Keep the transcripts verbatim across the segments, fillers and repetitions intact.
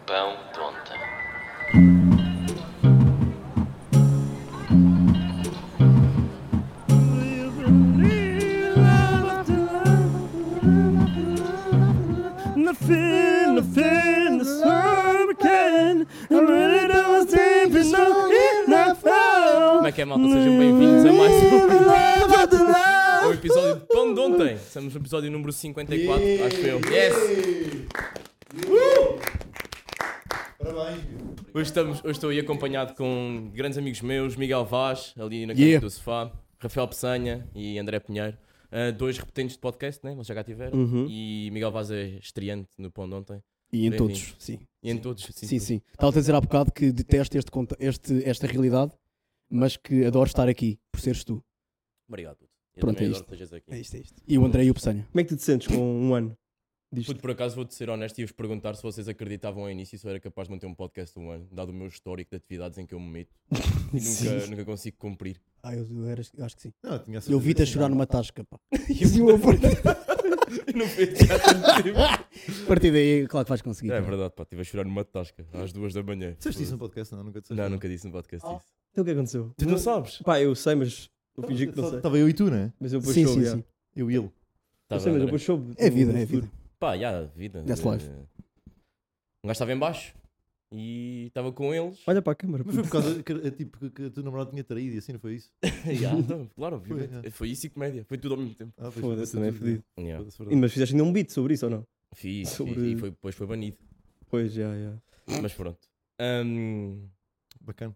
Pão de ontem. Como é que é, malta? Sejam bem-vindos a mais um, um episódio de Pão de Ontem. Estamos no episódio número cinquenta e quatro, yeah. Acho eu. Yes! Uh! Parabéns. Hoje, estamos, hoje estou aí acompanhado com grandes amigos meus, Miguel Vaz, ali na yeah. canto do sofá, Rafael Peçanha e André Pinheiro. Uh, dois repetentes de podcast, né? Eles já cá tiveram. Uhum. E Miguel Vaz é estreante no Pão de Ontem. E em Bem-vindo. todos, sim. E em todos, sim. Sim, sim. Estava a dizer há bocado que detesto este, este, esta realidade, mas que adoro estar aqui, por seres tu. Obrigado, puto. Eu Pronto, também é adoro isto. que estejas aqui. É isto, é isto. E o André e o Peçanha. Como é que tu te sentes com um ano disto? Puto, por acaso vou-te ser honesto e vos perguntar se vocês acreditavam ao início se eu era capaz de manter um podcast de um ano, dado o meu histórico de atividades em que eu me meto e nunca, nunca consigo cumprir. Ah, eu, eu, era, eu acho que sim. Não, tinha Eu vi-te a chorar numa tasca, pá. E eu não vejo já tanto tempo. A partir daí, claro que vais conseguir. É pá. verdade, pá, estive a chorar numa tasca às duas da manhã. Disseste isso no podcast? Não, nunca disseste. Não, nunca disse no podcast Ah. isso. Então o que aconteceu? Tu não sabes? Pá, eu sei, mas eu fingi que não sei. Estava eu e tu, não é? Mas eu depois Sim, soube, sim, já. sim. Eu e ele. Tá Eu sei, bem, mas eu André. depois soube. É vida, no é futuro. vida. Pá, já, vida. That's Eh, life. Um gajo estava em baixo e estava com eles. Olha para a câmara. Mas foi por causa que, eh, tipo, que, que a tua namorada tinha traído e assim, não foi isso? Já, então, claro, obviamente. Foi, Foi, foi isso e comédia, foi tudo ao mesmo tempo. Ah, Foda-se, foi também é tudo. fedido. Yeah. Foda-se, E, verdade. mas fizeste ainda um beat sobre isso ou não? Fiz, Sobre- fiz, e foi, depois foi banido. Pois, já, já. Mas pronto. Um, Bacana.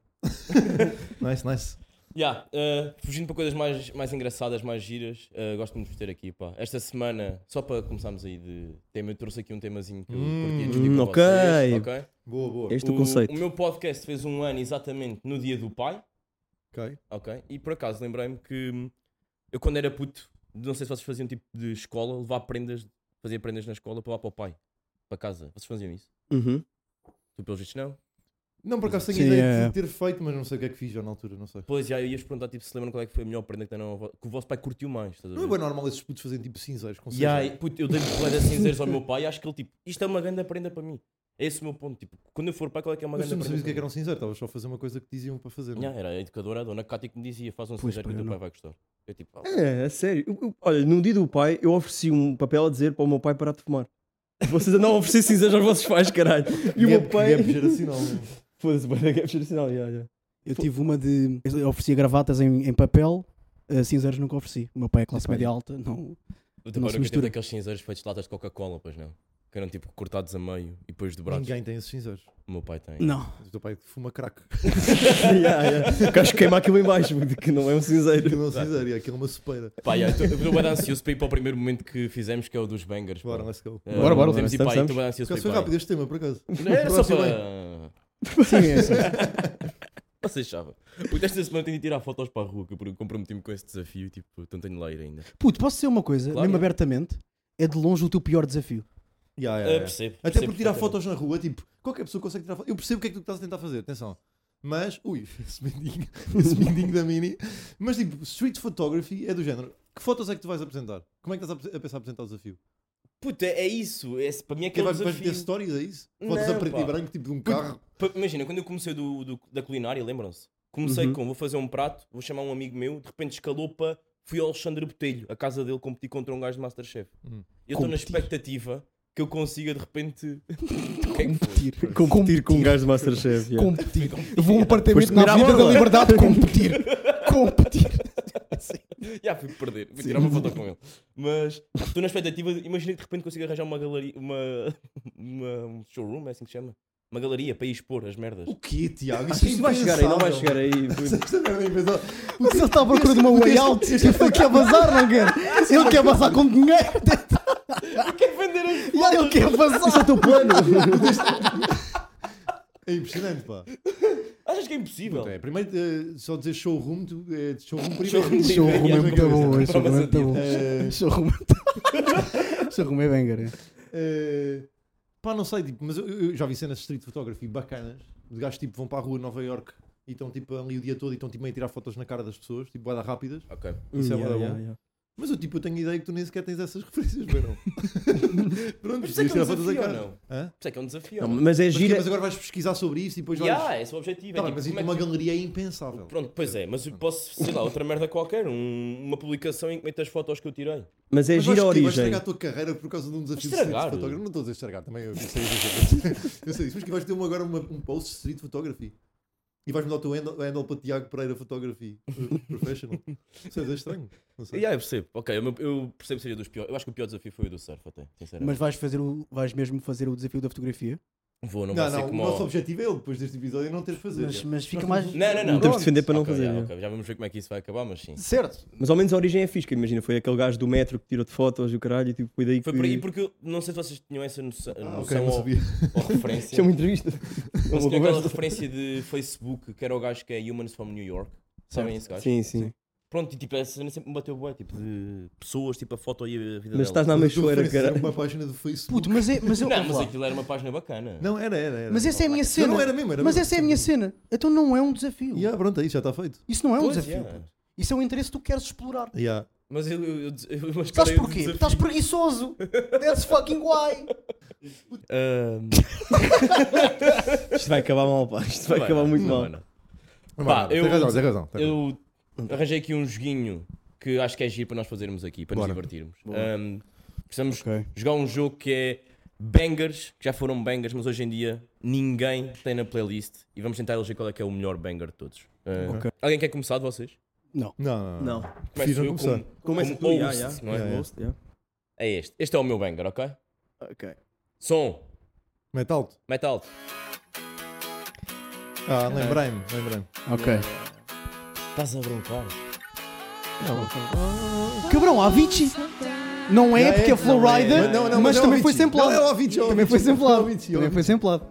Nice, nice. Yeah, uh, fugindo para coisas mais, mais engraçadas, mais giras, uh, gosto muito de vos ter aqui, pá. Esta semana, só para começarmos aí de tema, eu trouxe aqui um temazinho que eu Hum, curti a discutir com ok. vocês, ok? Boa, boa. Este é o conceito. O meu podcast fez um ano exatamente no dia do pai, Ok. ok? E por acaso lembrei-me que hum, eu quando era puto, não sei se vocês faziam tipo de escola, levar prendas, fazia prendas na escola para lá para o pai, para casa. Vocês faziam isso? Uhum. Tu pelos vistos não? Não, por acaso tenho Sim, ideia é. de ter feito, mas não sei o que é que fiz já na altura, não sei. Pois, já eu ia-vos perguntar tipo, se lembram qual é que foi a melhor prenda que, deram ao vo- que o vosso pai curtiu mais, estás a Não é ver? bem normal esses putos fazerem tipo cinzeiros com E aí, cinza. puto, eu dei bué de cinzeiros ao meu pai e acho que ele tipo, isto é uma grande prenda para mim. É esse o meu ponto, tipo, quando eu for pai, qual é que é uma Mas tu grande não prenda sabias o que é que para era um cinzeiro, estavas só a fazer uma coisa que diziam para fazer. mim? Não? Já, era a educadora, a dona Cátia que me dizia, faz um Pois, cinzeiro pá, que o teu eu pai não. vai gostar. Eu tipo, ah, É, é sério. Eu- eu- olha, no dia do pai, eu ofereci um papel a dizer para o meu pai parar de fumar. Vocês andam a oferecer cinzas aos vossos pais, caralho. E o meu pai. Gap geracional. não é? Foda-se, mas é gap geracional, já, já. Eu tive uma de. Eu oferecia gravatas em, em papel, uh, cinzeiros nunca ofereci. O meu pai é classe Epá, média alta, não. o teu Não pai se nunca teve mistura. daqueles cinzeiros feitos de latas de Coca-Cola, pois não? Que eram tipo cortados a meio e depois dobrados. Ninguém tem esses cinzeiros. O meu pai tem. Não. O teu pai fuma crack. Já, já. O gajo queima aquilo em baixo, que não é um cinzeiro. Aquilo é um cinzeiro e aquilo é uma sopeira. Pá, yeah, eu estou bem ansioso para ir para o primeiro momento que fizemos, que é o dos bangers. pá. Bora, let's go. Eh, Bora, bora, Temos de ir bora. para aí, Estamos, estou bem Por ansioso para acaso ir foi para aí. rápido este tema, por acaso. Não era só Próximo para... Sim, é assim. Vocês sabem. Puto, esta semana tenho de tirar fotos para a rua, que eu comprometi-me com esse desafio, tipo, então tenho de lá ir ainda. Puto, posso dizer uma coisa, Claro, mesmo é. abertamente? É de longe o teu pior desafio. Yeah, Ah, yeah, yeah. percebo, Até percebo porque tirar perfeitamente. fotos na rua, tipo, qualquer pessoa consegue tirar fotos. Eu percebo o que é que tu estás a tentar fazer, atenção. Mas, ui, esse mindinho, esse mindinho da Mini. Mas, tipo, street photography é do género. Que fotos é que tu vais apresentar? Como é que estás a pensar a apresentar o desafio? Puto, é, é isso. É, para mim é Que aquele vais, vais desafio. ter stories, é isso? Fotos Não, a preto pá. e branco, tipo de um carro. Pa- Imagina, quando eu comecei do, do- da culinária, lembram-se? Comecei Uhum. com, vou fazer um prato, vou chamar um amigo meu, de repente escalou para, fui ao Alexandre Botelho, a casa dele, competir contra um gajo de Masterchef. Hum. Eu estou na Competir. expectativa que eu consiga de repente... O que é que foi? Competir. Competir com um gajo de Masterchef. já. Competir. Eu vou a um apartamento Foste na comer à Avenida da borla. Liberdade competir. Competir. Já fui perder, fui tirar uma foto com ele. Mas estou na expectativa, imagina que de repente consigo arranjar uma galeria, uma, uma um showroom, é assim que se chama? Uma galeria para ir expor as merdas. O quê, Tiago? Acho que isso vai chegar aí, não vai chegar aí. Esta merda é impensável. Mas ele está à procura de uma way out. Ele quer bazar, não quer? Ele quer bazar com dinheiro. Quer vender as E aí ele quer Isso é bazar. o teu plano. É impressionante, pá. Achas que é impossível? É, primeiro, eh, só dizer showroom, tu, é showroom primeiro. Showroom Showroom é Yeah, muito bom. yeah. Showroom é muito bom. Eh, Showroom Showroom é banger. eh, pá, não sei, tipo, mas eu, eu já vi cenas de street photography bacanas. Os gajos tipo, vão para a rua de Nova York e estão tipo, ali o dia todo e estão tipo, meio a tirar fotos na cara das pessoas, tipo, bué da rápidas. Ok. Isso é Yeah, bué da yeah, bom. yeah. Mas eu, tipo, eu tenho a ideia que tu nem sequer tens essas referências, bem não? Pronto, Mas isso é que é um tirar fotos a desafio, ou cara. não? Hã? Isso é que é um desafio. Não, ou não? mas é Mas, quê? gira. Mas agora vais pesquisar sobre isso e depois vais. Yeah, esse é o objetivo. Tá é bem, tipo, mas como é uma que- galeria é impensável. Pronto, pois é, mas eu posso, sei lá, outra merda qualquer, um- uma publicação em que meto as fotos que eu tirei. Mas é Mas gira a vais, quê? vais origem. estragar a tua carreira por causa de um desafio de Estragar? street photography. Não estou a dizer estragar, também eu sei isso. Eu sei isso, mas que vais ter uma- agora uma- um post de street photography. E vais mudar o teu handle, handle para Tiago Pereira Photography uh, Professional. Isso é estranho. Não sei. Yeah, eu percebo. Ok, eu, eu percebo que seria dos piores. Eu acho que o pior desafio foi o do surf, até, sinceramente. Mas vais, fazer o, vais mesmo fazer o desafio da fotografia? Vou, não, Não, vai ser não, como. o nosso ao- objetivo é ele, depois deste episódio, não ter de fazer. Mas, já. mas fica Nós mais. temos- Não, não, não. Não temos de defender para não Ok, fazer. yeah, é. ok, já vamos ver como é que isso vai acabar, mas sim. Certo. Mas ao menos a origem é fixe, que imagina, foi aquele gajo do metro que tirou de fotos e o caralho e tipo, foi daí que... Foi por aí porque eu não sei se vocês tinham essa noção, Ah, noção ok, não ou, sabia. ou referência. Isso é uma entrevista. Mas Uma tinha aquela conversa. referência de Facebook que era o gajo que é Humans from New York. Sabem esse gajo? Sim, sim. Pronto, e tipo, essa cena sempre me bateu bué, tipo, de pessoas, tipo, a foto e a vida Mas dela. estás na Mas a tua meixoeira, referência cara. era uma página do Facebook. Puto, mas é. Mas, eu, Não, mas lá. aquilo era uma página bacana. Não, era, era. era. Mas essa é a minha Não, cena. não era mesmo, era Mas mesmo. essa é a minha cena. Então não é um desafio. Yeah, pronto, aí já está feito. Isso não é um Pois, desafio. yeah. puto. Isso é um interesse que tu queres explorar. Yeah. Mas eu, eu, eu, eu Sabes mascarei o porquê? desafio. Estás preguiçoso. That's fucking why. Ahm, Isto vai acabar mal, pá. Isto vai não acabar não, muito não mal. vai não. Não, Pá, não, tem eu- razão, tem razão. tem razão. Eu arranjei aqui um joguinho que acho que é giro para nós fazermos aqui, para Bora. nos divertirmos. Ahm, precisamos Ok. jogar um jogo que é bangers, que já foram bangers, mas hoje em dia ninguém tem na playlist. E vamos tentar eleger qual é que é o melhor banger de todos. Ah, Ok. Alguém quer começar de vocês? Não. Não, não. Não. Começo Prefiro eu não começar. como, Começa como tu, host, já, já. não é? Yeah, yeah. Host, yeah. É este. Este é o meu banger, ok? Ok. Som, Mete alto. mete alto. Ah, lembrei-me, lembrei-me. Ok. Estás a brincar? Cabrão, Avicii. Não é Já porque é não Flowrider, Mas não, não, mas é o também foi Avicii. samplado. Não, é o Avicii, é o Também foi Avicii, é o samplado. Avicii, é o Também foi Avicii. samplado.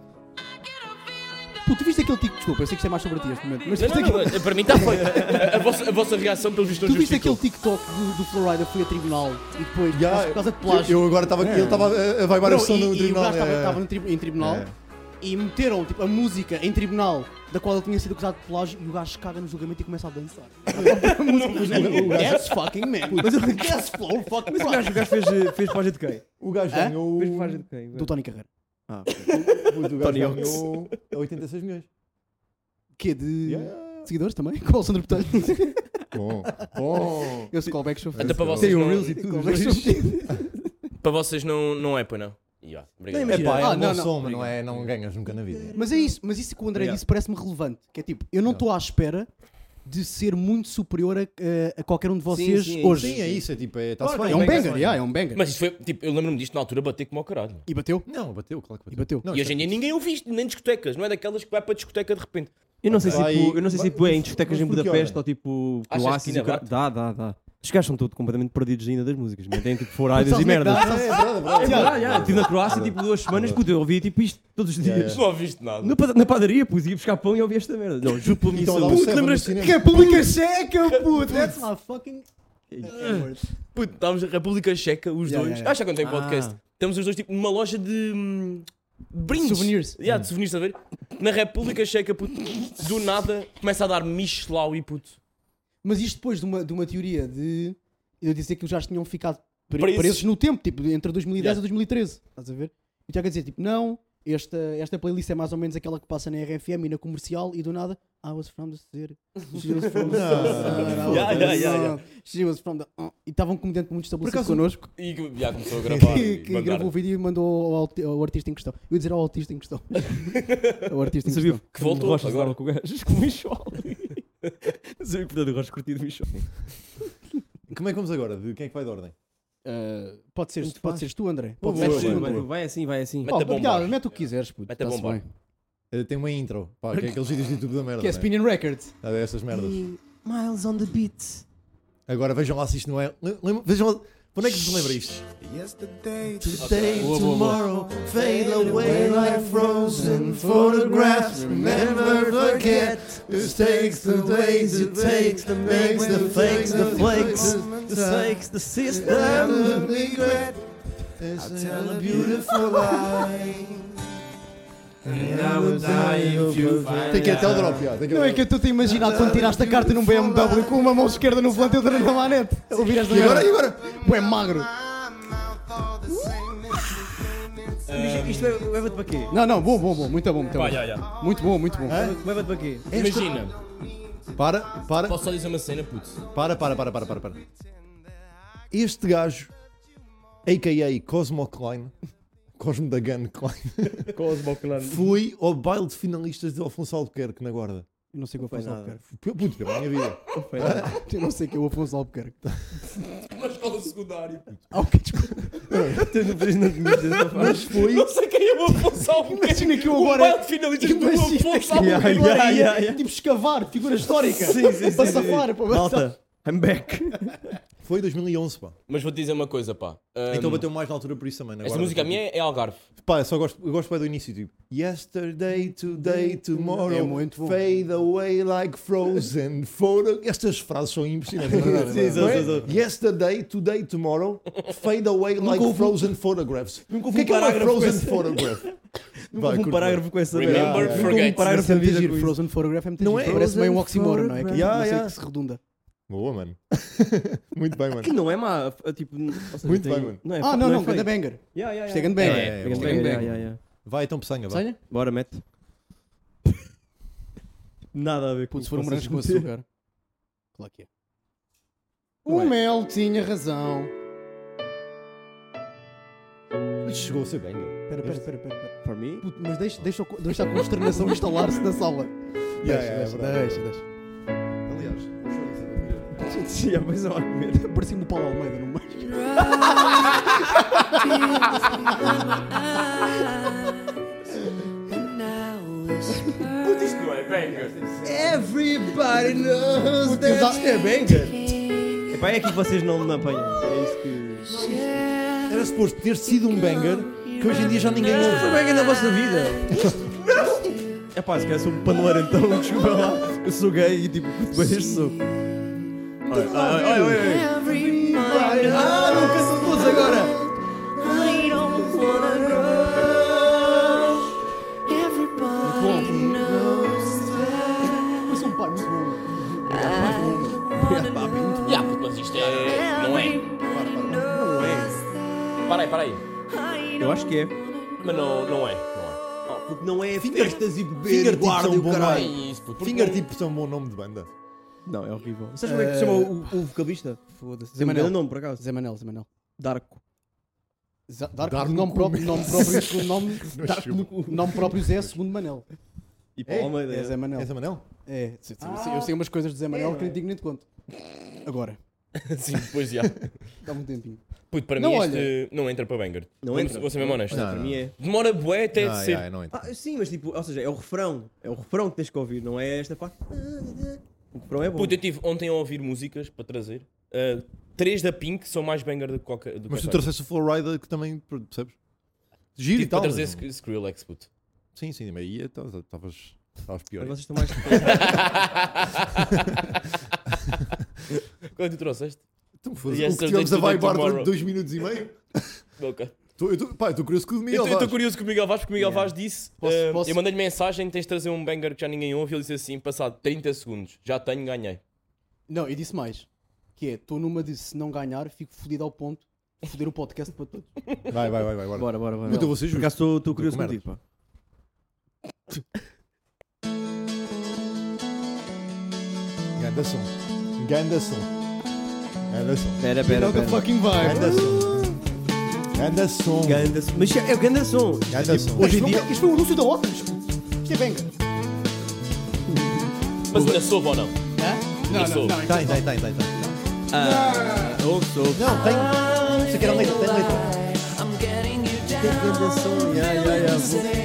Puto, tu viste aquele TikTok? Desculpa, eu sei que isto é mais sobre ti este momento. Mas Não, viste não, aquele... não, para mim está feito. A, a vossa, a vossa reação pelos vistos Tu viste aquele justificou. TikTok do, do Flowrider foi a tribunal e depois, Yeah, por causa de plágio. Eu agora estava. Ele estava a- a vibar a Não, versão e, do e o tribunal. gajo estava é, estava no tri- em tribunal é. e meteram tipo, a música em tribunal da qual ele tinha sido acusado de plágio e o gajo caga no julgamento e começa a dançar. A música, That's fucking man. Mas ele That's flow fucking Mas o gajo, o gajo fez, eh, fez página de quem? O gajo Hã? ganhou. Fez página de quem? do Tony Carreira. Ah, Puto, O gajo Tony Hawks. ganhou oitenta e seis milhões. Que de Yeah. seguidores também? Com o Alessandro Botelho. Bom, bom. Eu sou callback show. Até para Tem vocês um não, Reels e tudo. Callback show. para vocês não, não é, pois não. Yeah, obrigado. Não, É pá, é Ah, um não, bom não. som, mas não, é, não ganhas nunca na vida. Mas é isso, mas isso que o André Yeah. disse parece-me relevante. Que é tipo, eu não estou à espera de ser muito superior a, a- a qualquer um de vocês sim, hoje. Sim, é isso, é tipo, é, tá-se Claro, bem. É um bem, banger, tá-se bem. yeah, é um banger. Mas isso foi, tipo, eu lembro-me disto na altura bater como ao caralho. E bateu? Não, bateu, claro que bateu. E bateu. Não, E hoje em dia ninguém ouve isto, nem discotecas. Não é daquelas que vai para a discoteca de repente. Eu não sei se Vai- tipo, eu não sei se vai- tipo, é em discotecas mas em por que Budapeste hora? ou tipo Achas Croácia. que e o ainda cara- Dá, dá, dá. Os gajos são todos completamente perdidos ainda das músicas. Mas têm tipo foradas Sabes e onde é que merdas. dá? É, é verdade, é verdade. É verdade, já. Estive na Croácia tipo duas semanas, puto, eu ouvia tipo isto todos os Yeah, dias. Não ouviste nada. Na, pad- na padaria, puto, ia buscar pão e ouvia esta merda. Não, juro pelo Então, mim. dá um Puto, seven no lembras-te? cinema. República Checa, puto! That's my fucking... Puto, estávamos na República Checa, os Yeah, dois. yeah, yeah. Acho que quando tem podcast. Ah. Estamos os dois tipo numa loja de hum, brindes. Souvenirs. Yeah, de souvenirs, a ver? Na República Checa, puto, do nada começa a dar Michelau e puto. Mas isto depois de uma, de uma teoria de eu dizer que eles já tinham ficado pre- Presos. presos no tempo, tipo, entre dois mil e dez Yeah. a dois mil e treze. Estás a ver? E o Tiago a dizer, tipo, não, esta, esta playlist é mais ou menos aquela que passa na R F M e na comercial e do nada, I was from the city. She was from the Não. sun, I was Yeah, from the yeah, yeah, sun. She was from the... uh. E estava um comediante muito estabelecido acaso- connosco E que já começou a gravar. que, e que mandar. gravou o vídeo e mandou ao, arti- ao artista em questão. Eu ia dizer ao autista em questão. Ao artista em Não sabia questão. Que voltou Rocha agora. agora com o gajo com o Michol. Não sabia portanto o Rocha curtido Michol. Como é que vamos agora? De quem é que vai de ordem? Uh, pode, ser, Tanto pode faz. seres tu, André. Boa, Pode boa, seres tu, boa, André. boa. Vai assim, vai assim. Mete Oh, a bombar. obrigado, mete o que quiseres, puto. Mete a Tá-se bombar. bem. Uh, tem uma intro, pá, que é aqueles vídeos de YouTube da merda. Que é né? Spinning Records. Ah, essas merdas. Miles on the beat. Agora vejam lá se isto não é. Lembra- Vejam lá. Quando é que vos lembra isto? Yesterday, Today, Boa, boa, boa. tomorrow, fade away like frozen photographs. Remember, forget. It takes the ways it takes, the makes the fakes, the flakes, the sakes, the system. and the regret. It's a beautiful lie. Tem que ir até o drop, já. Tem que ir Não ao é que eu drop. estou a imaginar quando tiraste a carta num B M W com uma mão esquerda no volante e outra na manete. A ouvir esta E agora, e merda. agora? Ué, magro. é, isto é- leva-te para quê? Não, não, bom, bom, bom. Muito bom, muito Pá, bom. já, já. Muito bom, muito bom. Hã? Leva-te para quê? Imagina, Para, para, posso só dizer uma cena, puto. para, para, para, para, para, para. Este gajo, a k a. Cosmo Klein, Cosmo da Gun Klein, Cosmo Clan. foi ao baile de finalistas de Afonso Albuquerque, na Guarda. Eu não sei o que eu Foi faço nada. Albuquerque. Puto, pela minha vida. Eu não sei o que é o Afonso Albuquerque. Na escola secundária, puto. Ah, ok, desculpa. Tu não fez nada comigo. Mas foi... Não sei quem é o Afonso Albuquerque. Imagina que eu O agora- baile de finalistas do Imagina Afonso que Albuquerque. Yeah, agora yeah, ia, yeah, yeah. tipo, escavar, figura histórica. Sim, sim, sim. Para sim, safar, sim. para Malta, I'm back. Foi dois mil e onze, pá. Mas vou-te dizer uma coisa, pá. Um, Então bateu mais na altura por isso também, na Esta Guarda. música a minha é, é Algarve. Pá, eu só gosto, eu gosto bem do início, tipo Yesterday, today, tomorrow, É muito bom. fade away like frozen photo. Estas frases são impressionantes. não é? Sim, Não é? sim, sim, sim. Yesterday, today, tomorrow, fade away like ouvi- frozen photographs. Nunca O ouvi que é um que é uma parágrafo com frozen esse- photograph? Nunca Vai, houve um curto parágrafo com essa Remember, merda. Nunca houve um forget. parágrafo é na muito vida giro. com isso. Frozen Photograph é muito Não giro. é? Parece meio um Frozen oxímoron, não é? Que Photograph. Yeah, não sei yeah. que se redunda. Boa, mano. Muito bem, mano. Que não é má. é Tipo, ou seja, Muito tem- bem, mano. Não é, Ah, não, é não, feio. ganda banger. Yeah, yeah, Isto é yeah. ganda banger. É, É, é, ganda bom. banger, Ganda yeah, banger. yeah, yeah. Vai então, peçanha, vai. Senha? Bora, mete. Nada a ver com Putz, se for um vocês morangos com meterem. açúcar. Claro que é. O Mel tinha razão. Isto chegou a ser banger. Espera, espera, espera, espera. espera. For me? Puto, mas deixa, deixa, o- deixa a consternação instalar-se na sala. Yeah, Deixa, yeah, deixa, é verdade. deixa, deixa. Aliás, o chouriço é da vida. Já pensou a comer. Parecia-me o Paulo Almeida no meio. Puto, isto não é banger. Everybody knows that isto é banger. Epá, é aqui que vocês não me apanham. É isso que... Era suposto ter sido um banger que hoje em dia já ninguém Foi ouve. banger na vossa vida. É pá, se calhar sou um paneleiro então, desculpa lá. Eu sou gay e tipo, curto bem este som. Olha, olha, olha, olha. Ah, não cantam todos agora. Parece um pai muito bom. Ya, puto, mas isto é. Não é. Não é. Para aí, para aí. Eu acho que é. Mas não, não é. Não é. Porque não é Finger- festas e beber e Fingertips guarda é e um o bom É caralho. isso, puto. porque Fingertips é um bom nome de banda. Não, é horrível. Sabes como é que se chama o, o vocalista? Foda-se. Zé Tem um Manel. grande nome, por acaso. Zé Manel, Zé Manel. Darko. Zé- Dark, Dark nome no próprio, nome próprio, segundo nome. Não Dark chupa. no cu. Nome próprio Zé, segundo Manel. E Paulo Almeida. É Zé Manel. É Zé Manel? É, sim, sim, sim, eu sei umas coisas de Zé Manel que nem digo nem te conto. Agora, não- Sim, depois já. dá-me um tempinho. Puto, para Não, mim olha. este não entra para banger. Não Vou- entra. Vou ser mesmo honesto. Não, Para não. mim é. Demora bué até Ah, de ser. yeah, não entra. Ah, sim, mas tipo, ou seja, é o refrão. É o refrão que tens que ouvir, não é esta parte. O refrão é bom. Puto, eu estive ontem a ouvir músicas para trazer. Uh, três da Pink são mais banger do que qualquer. Do que Mas tu essa. trouxeste o Flowrider que também, percebes? Giro Tive e tal. para trazer mas- Sk- Skrillex, puto. Sim, sim, mas aí estavas estavas pior. Mas vocês estão mais. Qual é que tu trouxeste? Então, foda-se, Yes, o que sir, tivemos a today, vibar tomorrow. durante dois minutos e meio. Ok. Tô- Eu estou pá, eu tô curioso com o Eu Miguel estou Vaz. curioso com o Miguel Vaz, porque o Miguel Yeah. Vaz disse. Posso- uh, posso- Eu mandei-lhe mensagem: tens de trazer um banger que já ninguém ouve. E ele disse assim: passado trinta segundos, já tenho, ganhei. Não, e disse mais. Que é, estou numa de se não ganhar, fico fodido ao ponto de foder o podcast para todos. Vai, vai, vai, vai. Bora. Bora, bora, bora. Muito, eu vou ser Por justo. acaso estou- estou curioso com contigo, pá. Ganda som. Ganda som. Ganda som. Pera, pera, Não, the pera. fucking vibe. Ganda som. Ganda som. Ganda som. Mas é o ganda som. Ganda som. Hoje em dia. Isto foi um anúncio da Otis. Isto é banger. Mas ainda soube ou não? Hã? Não, sou. não, não. Tem, tem, tem, tem. tem. Ah, ouve, ouve. Não, tem. Isso aqui era letra, tem letra. Tem ganda som. Ya, ya, ya.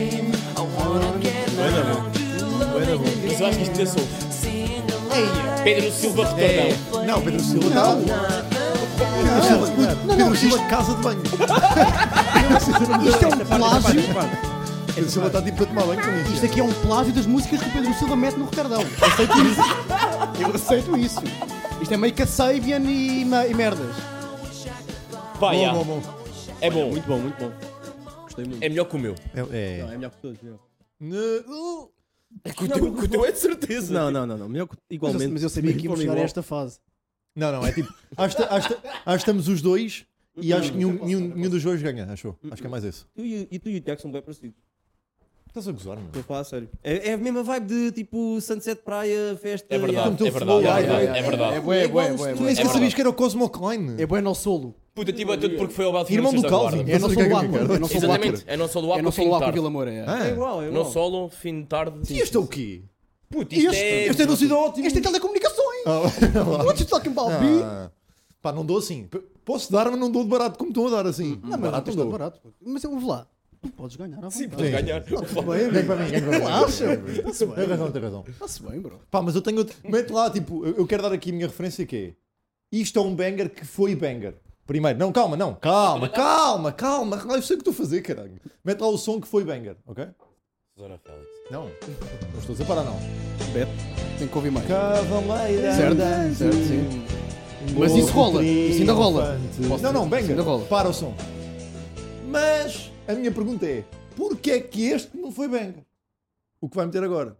Bué da bom. Bué da bom. Mas eu acho que isto ainda soube. Eia. Pedro Silva Retordão. Não, Pedro Silva não. Pedro Silva, Pedro Silva de casa de banho. Isto é um plágio. Pedro Silva está tipo a tomar banho com isso. Isto aqui é um plágio das músicas que o Pedro Silva mete no Retardão. Eu aceito isso. Eu aceito isso. Isto é meio que a Sabian e, ma- e merdas. Pá, Bom, já. bom, bom. É bom. Muito bom, muito bom. Gostei muito. É melhor que o meu. É, Não, é. é melhor que todos. Melhor. Não, É que o teu, que o teu é de certeza. Não, não, não, não. Melhor que Mas igualmente. eu, mas eu sabia que íamos chegar a esta fase. não, é tipo. Acho que acho que- acho que estamos os dois E acho que nenhum, nenhum, nenhum dos dois ganha, achou? Acho que é mais esse. Tu e, e tu e o Tiago são bem parecidos. Estás a gozar, mano? Estou a falar a sério. É, é a mesma vibe de tipo sunset, praia, festa. É verdade, Então, é verdade, flow, é ai, verdade, ai, é verdade. É bué, é bué, é bué, Tu é nem bué. sequer sabias que era o Cosmo Klein. É bué no solo. Puta, tipo, é tudo porque foi o Belo Irmão do da Calvin. Guarda. É no Estás a solo ver do o que é que Acre. é? É no solo do Acre. Exatamente, é não só do É Acre, no fim solo de do Acre tarde. Vila Moura. é. Ah, É igual, é Não igual. solo, fim de tarde. e este é o quê? Puto, isto Este, é... este é no sítio ótimo. Este é telecomunicações. Ah, What you talking about, B? ah, pá, não dou assim. P- Posso dar, mas não dou de barato como estão a dar assim. Não, mas barato isto é não dou. barato. Mas eu vou lá. Tu podes ganhar à Sim, vontade. podes ganhar. Bem, vem para mim, vem para mim. Relaxa. Tem razão, tem razão. Está-se bem, bro. Pá, mas eu tenho outro. Mete lá, tipo, eu eu quero dar aqui a minha referência que é. Isto é um banger que foi banger. Primeiro, não, calma, não, calma, calma, calma. Eu sei o que estou a fazer, caralho. Mete lá o som que foi banger, ok? Susana Félix. Não, não estou a dizer para não. Beto. Tem que ouvir mais. Cavaleira. Certo? Certo, sim. Mas isso rola, isso ainda rola. Posso Não, não, dizer, banger. isso ainda rola. Para o som. Mas a minha pergunta é: porquê é que este não foi banger? O que vai meter agora?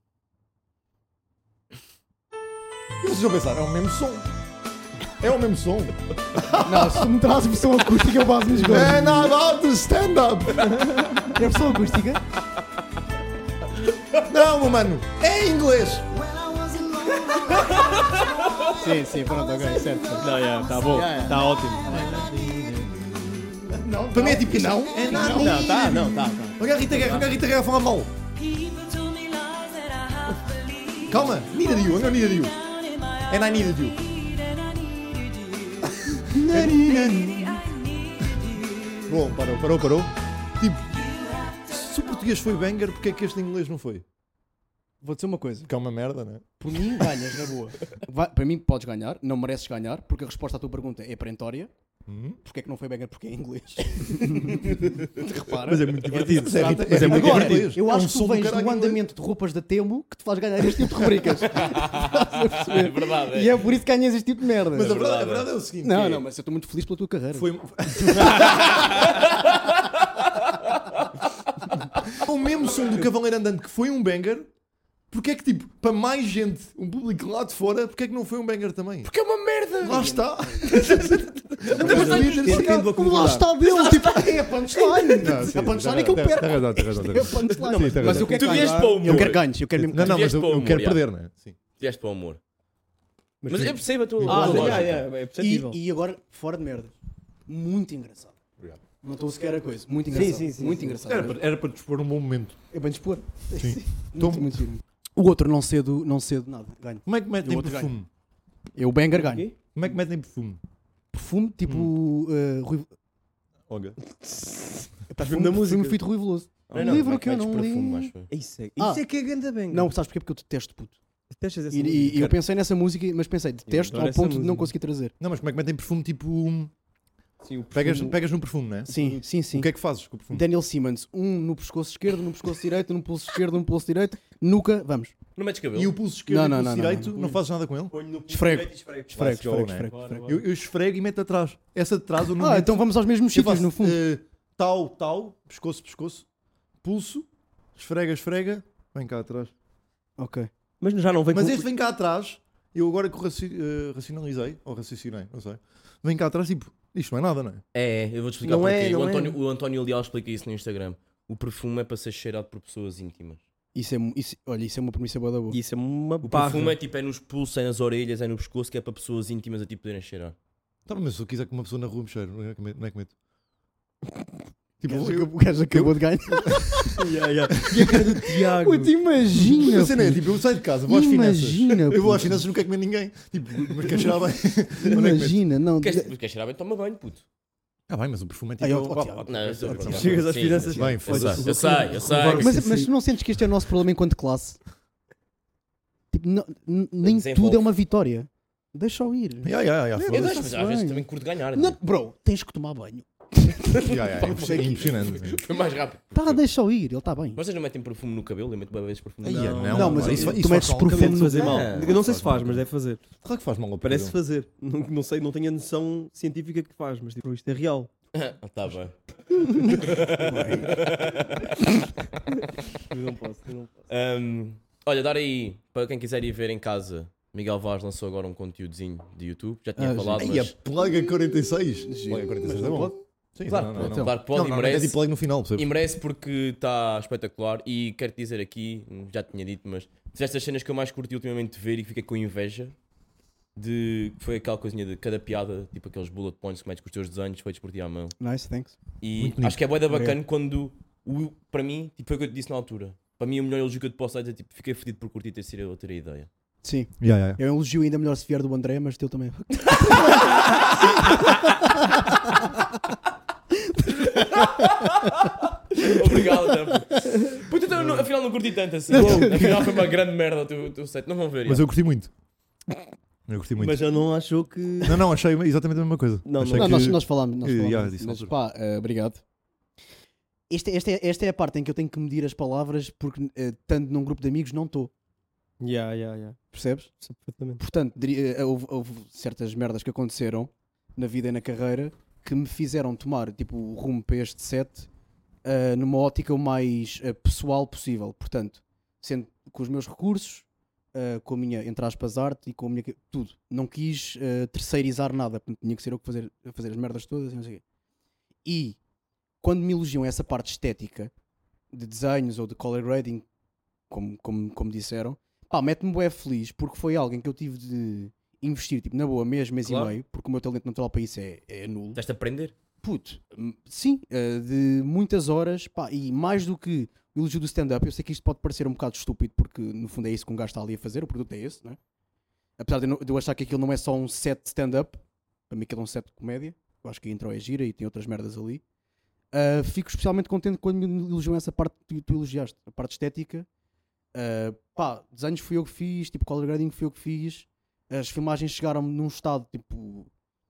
E vocês vão pensar, é o mesmo som. É o mesmo som. Não, se me traz a versão acústica, eu baso nos gols. And I'm out to stand up. É a versão acústica? Não, meu mano, é em inglês. Sim, sim, pronto, ok, certo. certo. Não, yeah, tá bom. Yeah, yeah. Tá ótimo. Não, Para mim é tipo, não, é nada. Não, tá, não, tá, tá. Olha a Rita Guerra, olha a Rita Guerra a falar mal. Calma, needed you, não needed you. And I needed you. Bom, parou, parou, parou. Tipo, se o português foi banger, porque é que este em inglês não foi? Vou dizer uma coisa. Que é uma merda, não é? Por mim, ganhas, na boa. Vai- para mim, podes ganhar. Não mereces ganhar, porque a resposta à tua pergunta é perentória. Uhum. Porquê é que não foi banger? Porque é em inglês. Repara. Mas é muito divertido. Mas é, Rita- Mas é muito Agora, divertido. eu É um acho que som tu do vens caralho do inglês. andamento de roupas da Temo que te faz ganhar este tipo de rubricas. Estás a perceber? É verdade, é. E é por isso que ganhas este tipo de merda. Mas a verdade, a verdade, verdade é o seguinte: Não, que não, mas eu estou muito feliz pela tua carreira. foi o mesmo som do Cavaleiro Andante que foi um banger. Porque é que, tipo, para mais gente, um público lá de fora, porque é que não foi um banger também? Porque é uma merda. Lá está. Tendo a concordar. Lá está dele, tipo, é a punchline. Não, sim, a punchline tem é que eu razão, perco. tem razão, tem razão, tem É a razão. punchline. Sim, tem Mas razão. eu quero Tu vieste ganhar. para o humor. Eu quero ganhos, eu quero mesmo Não, não, mas vieste eu, para o eu quero humor, perder, não é? Sim. Vieste para o amor. Mas, Mas eu percebo a tua Ah, a tua yeah, lógica. yeah, é perceptível. E, e agora, fora de merda. Muito engraçado. Obrigado. Não estou sequer a coisa. Muito engraçado. sim, sim, Muito sim. engraçado. Era para, era para dispor um bom momento. É bem dispor. Sim. Muito, muito giro. O outro não cedo, não cedo nada. Ganho. Como é que metem Eu outro perfume? Eu o banger ganho. Quê? Como é que metem perfume? Perfume tipo. eh, Rui... Olha. Perfume da música. Perfume feito Rui Veloso. Não, Um não, livro como é que eu metes não perfume, li. acho eu. Isso é, Ah. isso é que é ganda bang. Não, sabes porquê? Porque eu detesto puto. Testas essa E, música. e- e eu pensei nessa música, mas pensei, detesto adoro ao essa ponto de não música. conseguir trazer. Não, mas como é que metem perfume tipo. um- Sim, o Pegas, perfume- pegas no perfume, não é? Sim, sim, sim. O que é que fazes com o perfume? Daniel Simmons, um no pescoço esquerdo, no pescoço direito, no pulso esquerdo, no pulso direito, nuca, vamos. Não metes cabelo? E o pulso esquerdo Não, e o não, pulso não, não, direito, não, não. fazes nada com ele? Ponho no pulso Esfrego. direito e esfrego. Esfrego, Let's go, esfrego, né? esfrego, Bora, esfrego. bora. Eu, eu esfrego e meto atrás. Essa de trás eu não Ah, meto. então vamos aos mesmos Eu sítios, faço, no fundo. eh, tal, tal, pescoço, pescoço, pulso, esfrega, esfrega, vem cá atrás. Ok. Mas já não vem Mas com... este vem cá atrás, eu agora que raci eh, racionalizei, ou raciocinei, não sei, vem cá atrás tipo, isto não é nada, não é? É, eu vou-te explicar Não porquê. é, não o, é. António, o António Leal explica isso no Instagram. O perfume é para ser cheirado por pessoas íntimas. Isso é, mu- isso, olha, isso é uma premissa boa da boa. Isso é uma O barra. perfume é tipo é nos pulsos, é nas orelhas, é no pescoço, que é para pessoas íntimas a tipo poderem cheirar. Tá, mas se eu quiser que uma pessoa na rua me cheire, não é que meto? Não é que meto? Tipo, O gajo eu, acabou- o gajo acabou de ganhar. Yeah, yeah. E a cara do Tiago. Puta, imagina. a cena é, puto. tipo, eu saio de casa, vou às finanças. Imagina, Eu vou às puto. finanças, não quero comer ninguém. Tipo, mas quer cheirar bem. Onde é que meto? Imagina, não. Queres, queres cheirar bem? Toma banho, puto. Ah, bem, mas o perfume é tipo. Ai, ó, ó, Pá, Tiago. Não, eu sei, Sim, Chegas às sim, finanças. sim, Bem, eu foda-se. sei, eu sei, eu sei. Mas, mas tu não sentes que este é o nosso problema enquanto classe? Tipo, não- n- nem Desenvolve. tudo é uma vitória. Deixa-o ir. Ya, ya, ya, Eu foda-se. deixo, mas às vezes bem. também curto ganhar. Não, tipo, bro, tens que tomar banho. Ya, ya, é impressionante. Foi mais rápido. Tá, deixa-o ir, ele está bem. Vocês não metem perfume no cabelo? Eu meto bem vezes perfume Ai, no cabelo. não, Não, mas isso, tu isso metes faz mal. perfume Deve fazer mal. Ah, Eu não sei se faz, mas deve fazer. Claro que faz mal ao Parece cabelo. fazer. Não, não sei, não tenho a noção científica que faz, mas tipo, isto é real. Ah, tá bem. Eu não posso, eu não posso. Ahm, olha, dar aí, para quem quiser ir ver em casa, Miguel Vaz lançou agora um conteúdozinho de YouTube. Já tinha Ah, falado, Aí a mas... Plaga quarenta e seis. Giro. Plaga quarenta e seis Mas é não bom. pode? Sim, Claro, não, não, não. claro que pode, Não, e não, é merece. tipo Plaga no final, percebes? E merece porque está espetacular. E quero dizer aqui, já tinha dito, mas destas cenas que eu mais curti ultimamente de ver e que fiquei com inveja, de foi aquela coisinha de cada piada, tipo aqueles bullet points que metes com os teus desenhos feitos por ti à mão. Nice, thanks. E Muito bonito. acho que é bué da bacana Obrigado. quando, o, para mim, tipo, foi o que eu te disse na altura. Para mim, o melhor elogio que eu te posso dar é tipo, fiquei fedido por curtir ter sido eu a ter a ideia. Sim. Yeah, yeah, yeah. É um elogio ainda melhor se vier do André, mas teu também. Obrigado, Tempo. Puta, então, não- afinal não curti tanto assim. Afinal foi uma grande merda o teu, o teu set. Não vão ver. Mas já. eu curti muito. Eu curti muito. Mas já não achou que. Não, não, achei exatamente a mesma coisa. Não, achei Não, que... nós, nós falámos. Nós Eh, falámos yeah, disso, disse mas na pá, eh, obrigado. Esta, esta, é, esta é a parte em que eu tenho que medir as palavras porque, eh, estando num grupo de amigos, não estou. Ya, ya, ya. Percebes? Sei perfeitamente. Portanto, diria- eh, houve, houve certas merdas que aconteceram na vida e na carreira que me fizeram tomar tipo, o rumo para este set eh, numa ótica o mais eh, pessoal possível. Portanto, sendo com os meus recursos, eh, com a minha, entre aspas, arte e com a minha. Tudo. Não quis eh, terceirizar nada. Portanto, tinha que ser eu que fazer, a fazer as merdas todas e não sei o quê. E quando me elogiam essa parte estética de desenhos ou de color grading, como, como, como disseram, pá, mete-me bué feliz porque foi algo em que eu tive de investir, tipo, na boa, mês, mês Claro. e meio, porque o meu talento natural para isso é, é nulo. Teste a aprender? Puto, hum, sim, eh, de muitas horas, pá, e mais do que o elogio do stand-up, eu sei que isto pode parecer um bocado estúpido, porque no fundo é isso que um gajo está ali a fazer, o produto é esse, não é? Apesar de eu, não- de eu achar que aquilo não é só um set de stand-up, para mim aquilo é um set de comédia, eu acho que a intro é gira e tem outras merdas ali. Uh, fico especialmente contente quando me elogiam essa parte que tu, tu elogiaste, a parte estética. Uh, pá, desenhos fui eu que fiz, tipo color grading fui eu que fiz. As filmagens chegaram num estado tipo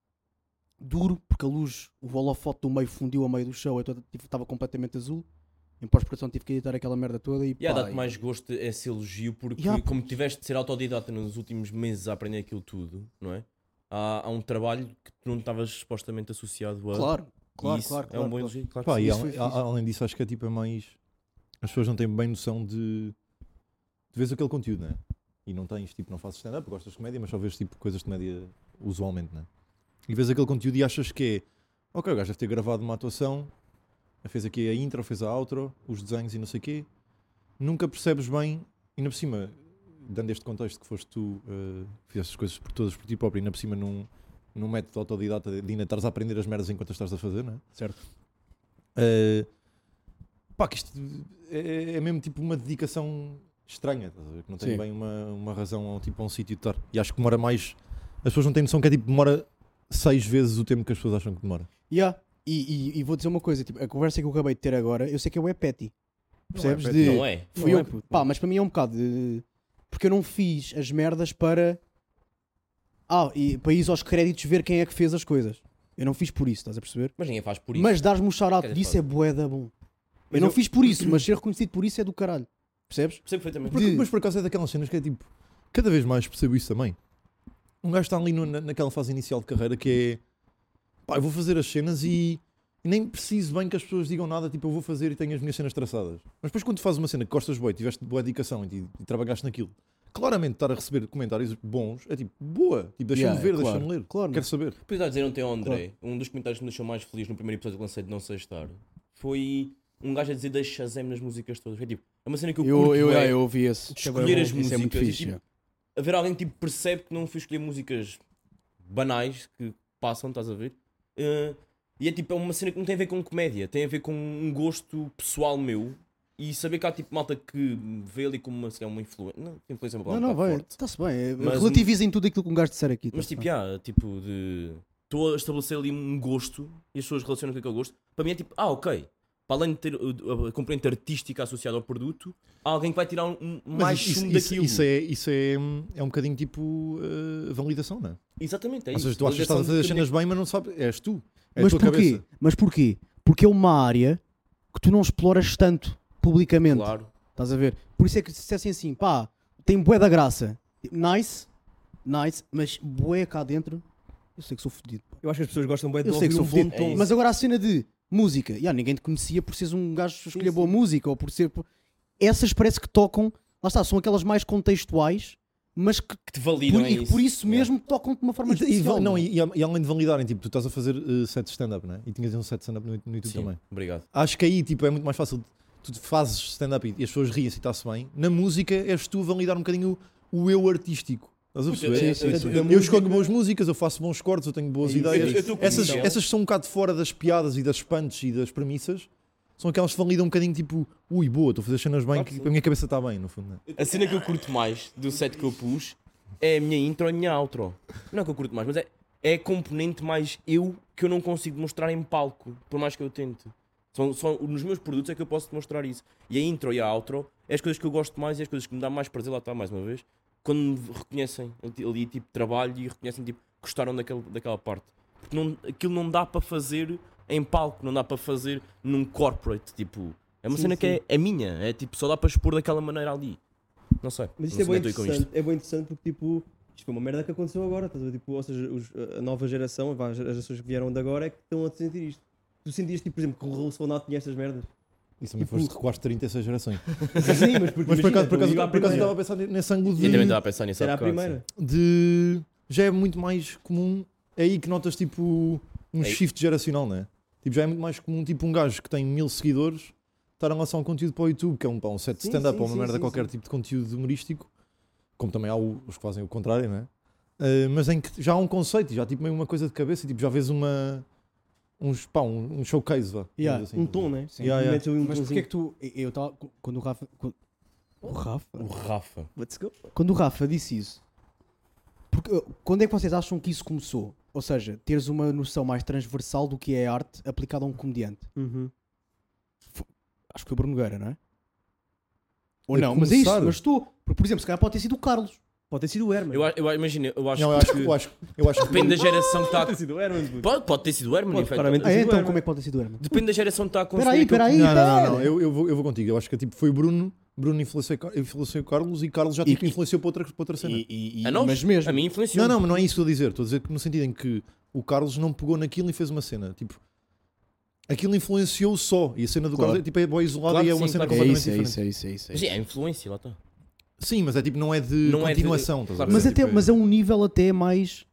duro, porque a luz, o holofote do meio fundiu a meio do show, eu estava tipo, completamente azul. Em pós-produção tive que editar aquela merda toda e E há pá, dado e- mais gosto esse elogio porque, Yeah, como tiveste de ser autodidata nos últimos meses a aprender aquilo tudo, não é? Há, há um trabalho que tu não estavas supostamente associado a. Claro, E claro, isso claro, é claro, um bom claro. elogio, claro. Pá, que e sim. isso além, foi a- fixe. além disso, acho que é tipo é mais. As pessoas não têm bem noção de. Tu vês aquele conteúdo, né? E não tens, tipo, não fazes stand-up, gostas de comédia, mas só vês tipo coisas de comédia usualmente, né? E vês aquele conteúdo e achas que é. Ok, o gajo deve ter gravado uma atuação, fez aqui a intro, fez a outro, os desenhos e não sei o quê. Nunca percebes bem, ainda por cima, dando este contexto que foste tu, uh, fizeste as coisas por todas por ti próprio, ainda por cima num, num método autodidata de ainda estares a aprender as merdas enquanto as estás a fazer, não é? Certo. Uh, pá, que isto é, é mesmo tipo uma dedicação estranha, estás a ver? Que não tem Sim. bem uma, uma razão ou tipo a um sítio de estar. E acho que demora mais. As pessoas não têm noção que é tipo, demora seis vezes o tempo que as pessoas acham que demora. Yeah. E, e, e vou dizer uma coisa, tipo, a conversa que eu acabei de ter agora, eu sei que é bué petty. Percebes? petty. De- Não é? Fui Não eu é, que- puto. pá, mas para mim é um bocado de... Porque eu não fiz as merdas para... Ah, e para ir aos créditos ver quem é que fez as coisas. Eu não fiz por isso, estás a perceber? Mas ninguém faz por isso. Mas dar-me um shout-out Quer disso dizer, é bué da bom. Mas Eu não eu- fiz por isso, mas ser reconhecido por isso é do caralho. Percebes? Percebo perfeitamente. Porque, De- Mas por acaso é daquelas cenas que é tipo, cada vez mais percebo isso também. Um gajo está ali no- na, naquela fase inicial de carreira que é pá, eu vou fazer as cenas e, e nem preciso bem que as pessoas digam nada, tipo eu vou fazer e tenho as minhas cenas traçadas. Mas depois quando tu fazes uma cena que gostas bem, tiveste boa dedicação e, e trabalhaste naquilo, claramente estar a receber comentários bons é tipo, boa, tipo, deixa-me Yeah, ver, claro. deixa-me ler, Claro, quero saber. Pois a dizer ontem ao André, um dos comentários que me deixou mais feliz no primeiro episódio que lancei de Não Sei Estar foi um gajo a dizer deixa Shazam nas músicas todas. É tipo, é uma cena que eu, Eu, curto eu, bué, eu, eu ouvi esse. escolher as Isso é muito músicas e, fixe. tipo, yeah. haver alguém que tipo, percebe que não fui escolher músicas banais que passam, estás a ver? Eh, e é tipo, é uma cena que não tem a ver com comédia, tem a ver com um gosto pessoal meu e saber que há tipo malta que vê ali como uma, se calhar, uma influência. Não, influência é uma Não, palavra não, um bocado vai. forte. Está-se bem. é- Mas- Relativizem tudo aquilo que um gajo disser aqui. Mas tá-se tipo, bem. yeah, tipo de. Estou a estabelecer ali um gosto e as pessoas relacionam com aquele gosto. Para mim é tipo, ah, ok. Para além de ter uh, a componente artística associada ao produto, há alguém que vai tirar um, um Mas mais isso, sumo isso, daquilo. isso, é, isso é, é um bocadinho tipo uh, validação, não é? Exatamente, é Ou isso. seja, tu achas que estás a fazer as Validação cenas bem, mas não sabes, és tu, é Mas a tua porquê? cabeça. Mas porquê? Porque é uma área que tu não exploras tanto publicamente. de- Claro. Estás a ver? Por isso é que se dissessem assim, pá, tem bué da graça. Nice, nice, mas bué cá dentro, eu sei que sou fodido. pá. Eu acho que as pessoas gostam bem de Eu sei que ouvir sou um bom fodido. É tom. isso. Mas agora a cena de música, yeah, ninguém te conhecia por seres um gajo a escolher sim. boa música ou por ser. Essas parece que tocam, lá está, são aquelas mais contextuais, mas que Que te validam por, é e que por isso Yeah. mesmo tocam de uma forma E, e, especial. não, e, e além de validarem, tipo, tu estás a fazer uh, set stand-up, né? E tinhas um set stand-up no, no YouTube Sim, também. obrigado. Acho que aí tipo, é muito mais fácil. Tu fazes stand-up e, e as pessoas riem-se e está-se bem. Na música és tu a validar um bocadinho o, o eu artístico. Estás a perceber? Sim, sim, sim. Eu, eu escolho boas músicas, eu faço bons cortes, eu tenho boas É isso, ideias. eu- eu tô com essas, isso. essas são um bocado fora das piadas e das punches e das premissas. São aquelas que validam um bocadinho tipo, ui, boa, estou a fazer cenas bem, Claro que que sim. a minha cabeça está bem, no fundo. Né? A cena que eu curto mais do set que eu pus é a minha intro e a minha outro. Não é que eu curto mais, mas é, é a componente mais eu que eu não consigo mostrar em palco, por mais que eu tente. São, são, nos meus produtos é que eu posso demonstrar isso. E a intro e a outro é as coisas que eu gosto mais e as coisas que me dá mais prazer, lá está mais uma vez, quando me reconhecem ali tipo trabalho e reconhecem tipo gostaram daquele, daquela parte. Porque não, aquilo não dá para fazer em palco, não dá para fazer num corporate, tipo, é uma Sim, cena sim. que é, é minha, é tipo, só dá para expor daquela maneira ali. Não sei. Mas isto não é sei bem onde eu tô com isto. interessante, é bem interessante porque tipo, isto foi uma merda que aconteceu agora, estás a ver? Tipo, ou seja, os- a nova geração, vá, as gerações que vieram de agora é que estão a sentir isto. Tu sentias, tipo, por exemplo, que o Raul Sonato tinha estas merdas? Isso também Tipo- foste recuaste trinta e seis gerações. Sim, mas porque Mas por acaso, imagina, por acaso, eu ia à por acaso primeira. estava a pensar nesse ângulo de. Eu também estava a pensar nisso há Era a bocado, primeira. de já é muito mais comum, é aí que notas tipo um É. shift geracional, né? Tipo, já é muito mais comum tipo um gajo que tem mil seguidores estar a lançar um conteúdo para o YouTube, que é um, pá, um set de Sim, stand-up sim, ou uma sim, merda sim, qualquer sim. tipo de conteúdo humorístico, como também há o- os que fazem o contrário, né? Uh, mas em que já há um conceito, já tipo meio uma coisa de cabeça, tipo, já vês uma uns, pá, um, um showcase, vá, Yeah, digamos assim. Um tom, né? Sim. Yeah, yeah. Metes ali um Mas porquê tonzinho. que tu. Eu estava. Quando o Rafa. Quando, o Rafa? O Rafa. Let's go. Quando o Rafa disse isso. Porque, uh, quando é que vocês acham que isso começou? Ou seja, teres uma noção mais transversal do que é arte aplicada a um comediante. Uhum. Acho que foi o Bruno Nogueira, não é? Ou A não, mas é isso, começar. mas estou. Porque, por exemplo, se calhar pode ter sido o Carlos. Pode ter sido o Herman. Eu, a- eu imagino, eu acho Não, eu que, acho, que- eu acho, eu acho que depende da geração que está. Pode ter sido o Herman. puto. Pode, pode ter sido o Herman, Pode, efeito- claramente. Ah, é? sido o Então Herman. como é que pode ter sido o Herman? Depende da geração que está a consumir. Espera aí, aquele espera aí. Não, não, não, pera. não, eu, eu, vou, eu vou contigo. Eu acho que tipo, foi o Bruno, Bruno influenciou, influenciou o Carlos e Carlos já E- tipo, influenciou para outra, para outra cena. E, e, e, A nós, mas mesmo. a mim influenciou. Não, não, mas não é isso que eu estou a dizer. Estou a dizer que no sentido em que o Carlos não pegou naquilo e fez uma cena. Tipo, aquilo influenciou só. E a cena do Claro. Carlos é, tipo, é boa isolada Claro e é que uma sim, cena claro que É completamente isso, é diferente. isso, é isso, é isso. é Mas isso. é, a influência, lá está. Sim, mas é tipo, não é de Não é de- continuação. estás a claro ver? Mas, que até, Tipo, mas é um nível até mais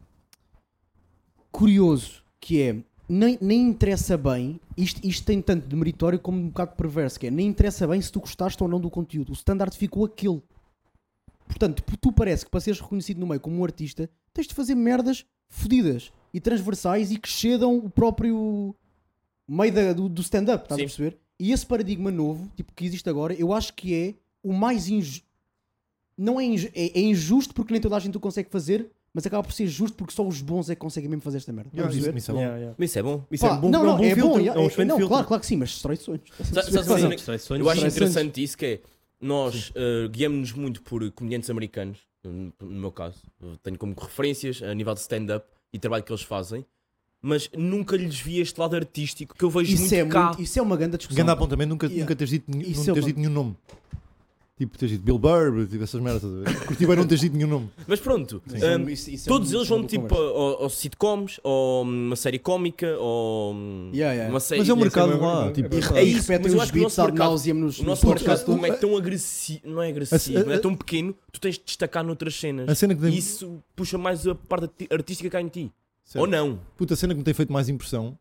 curioso, que é, nem, nem interessa bem, isto, isto tem tanto de meritório como um bocado perverso, que é, nem interessa bem se tu gostaste ou não do conteúdo, o standard ficou aquele. Portanto, tu parece que para seres reconhecido no meio como um artista, tens de fazer merdas fodidas e transversais e que cedam o próprio meio da- do, do stand-up, estás a Sim. perceber? E esse paradigma novo, tipo, que existe agora, eu acho que é o mais injusto. Não é, inju- é, é injusto porque nem toda a gente o consegue fazer, mas acaba por ser justo porque só os bons é que conseguem mesmo fazer esta merda. Yeah, Estás a isso, perceber? isso é bom. Yeah, yeah. Mas isso é bom. Isso Pá, é um bom, não, é um não, bom é filtro. bom, É um é- excelente não, filtro. claro, claro que sim, mas destrói sonhos. Sabe- sabes Sim, uma cena- destrói sonhos, Eu acho destrói sonhos. interessante isso que é, nós eh, guiamos-nos muito por comediantes americanos, no no meu caso, eu tenho como referências a nível de stand-up e trabalho que eles fazem, mas nunca lhes vi este lado artístico que eu vejo Isso muito é, cá. muito, isso é uma grande discussão. Grande apontamento, nunca, Yeah. nunca teres dito, nenhum- Isso não é teres uma- dito nenhum nome. Tipo, teres dito Bill Burr, tipo, essas merdas. estás a ver? Curti bem não teres dito nenhum nome. Mas pronto, Isso é um- hum, isso- isso é todos um- eles isso é vão uma tipo conversa. ao- aos sitcoms, ou uma série cómica, ou Yeah, yeah. uma série... Mas é o Isso é mercado bem- lá. é Tipo, bem- E, É e isso, repetem mas eu os acho que o beats nosso ad mercado- nauseam nos O nosso nos mercado podcasts. como é tão agressivo, não é agressivo, A- a- é tão pequeno, tu tens de destacar noutras cenas. a cena que E tem, isso puxa mais a parte arti- artística cá em ti. Certo. Ou não. puta, a cena que me tem feito mais impressão.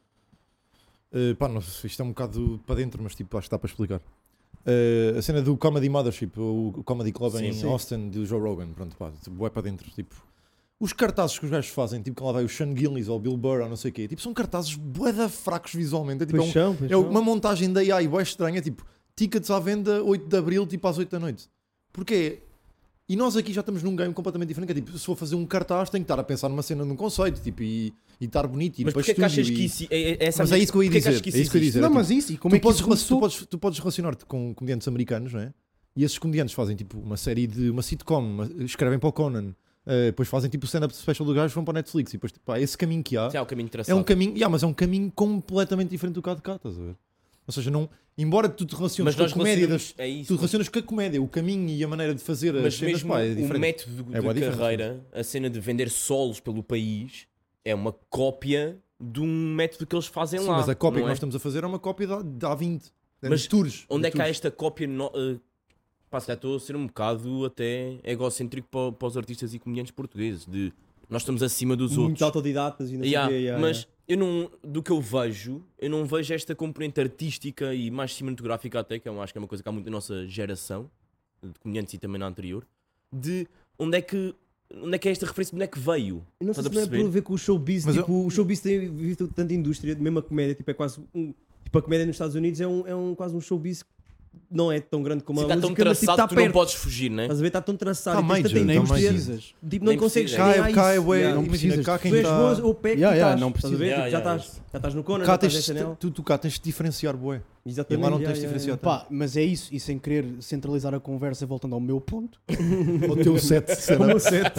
eh, pá, não sei, isto é um bocado para dentro, mas tipo, acho que dá para explicar. Eh, a cena do Comedy Mothership, o, o Comedy Club Sim, em sim. Austin, do Joe Rogan, pronto, pá, tipo, é para dentro. Tipo, os cartazes que os gajos fazem, tipo, que lá vai o Sean Gillis ou o Bill Burr ou não sei o quê, tipo, são cartazes bué da fracos visualmente. É, tipo, é um- Paixão, paixão. É uma montagem da A I bué estranha, tipo, tickets à venda oito de Abril, tipo às oito da noite. Porquê? E nós aqui já estamos num game completamente diferente, que é tipo, se for fazer um cartaz, tenho que estar a pensar numa cena, num conceito, tipo, e, e estar bonito, e ir Mas para porquê que achas estúdio que e- isso... É, é, essa a Mas minha- é isso que eu ia porquê dizer, achas que é isso que eu ia existe? dizer. Não, tipo, mas isso, e como tu, é que podes, isso relac- tu, começou? podes, tu podes relacionar-te com comediantes americanos, não é? E esses comediantes fazem tipo uma série de uma sitcom, uma- escrevem para o Conan, eh, depois fazem tipo o stand-up special do gajo, vão para a Netflix, e depois tipo, pá, esse caminho que há Isso é o caminho é traçado. um caminho, yeah, mas é um caminho completamente diferente do cá de cá, estás a ver? Ou seja, não, embora tu te relaciones Mas com a nós comédia, das, relacionamos... É isso. tu relacionas com a comédia, o caminho e a maneira de fazer as Mas cenas, mesmo pá, é o diferente. método É de bué diferente. carreira, a cena de vender solos pelo país, é uma cópia de um método que eles fazem Sim, lá. mas a cópia não que é? nós estamos a fazer é uma cópia da, da A vinte. É Mas de tours. Onde de é que há tours. esta cópia no- eh, pá, se calhar estou a ser um bocado até egocêntrico para, para os artistas e comediantes portugueses, de nós estamos acima dos Muito outros. autodidatas e não sei o Yeah, quê, yeah, mas yeah. eu não, do que eu vejo, eu não vejo esta componente artística e mais cinematográfica até, que eu acho que é uma coisa que há muito na nossa geração, de comediantes e também na anterior, de onde é que, onde é, que é esta referência, de onde é que veio? Eu não sei Estás se a não é perceber? por ver com o showbiz, Mas tipo, o showbiz tem visto tanta indústria, mesmo a comédia, tipo, é quase um, tipo, a comédia nos Estados Unidos é, um, é um, quase um showbiz que não é tão grande como Se a está tão música, mas tipo, traçado está que tu não perto. podes fugir, né? Estás a ver, está tão traçado, Tá e tens major, tanta tá indústria, major. tipo, não Nem consegues precisa. ganhar Cai, isso. cai, ué, Yeah. não imagina, precisas. cá Tu quem és está... boas, ou pé que Yeah, tu yeah, estás, não estás a ver? precisas. Tipo, já Yeah, yeah, estás, já estás no Conan, Cá já estás tens, na S N L. tu, tu cá tens de diferenciar, bué. E Exatamente. lá não yeah, tens de yeah, diferenciar yeah. tanto. Pá, mas é isso, e sem querer centralizar a conversa, voltando ao meu ponto, O teu set, O meu set.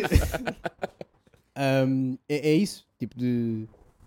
um, é, é isso, tipo de...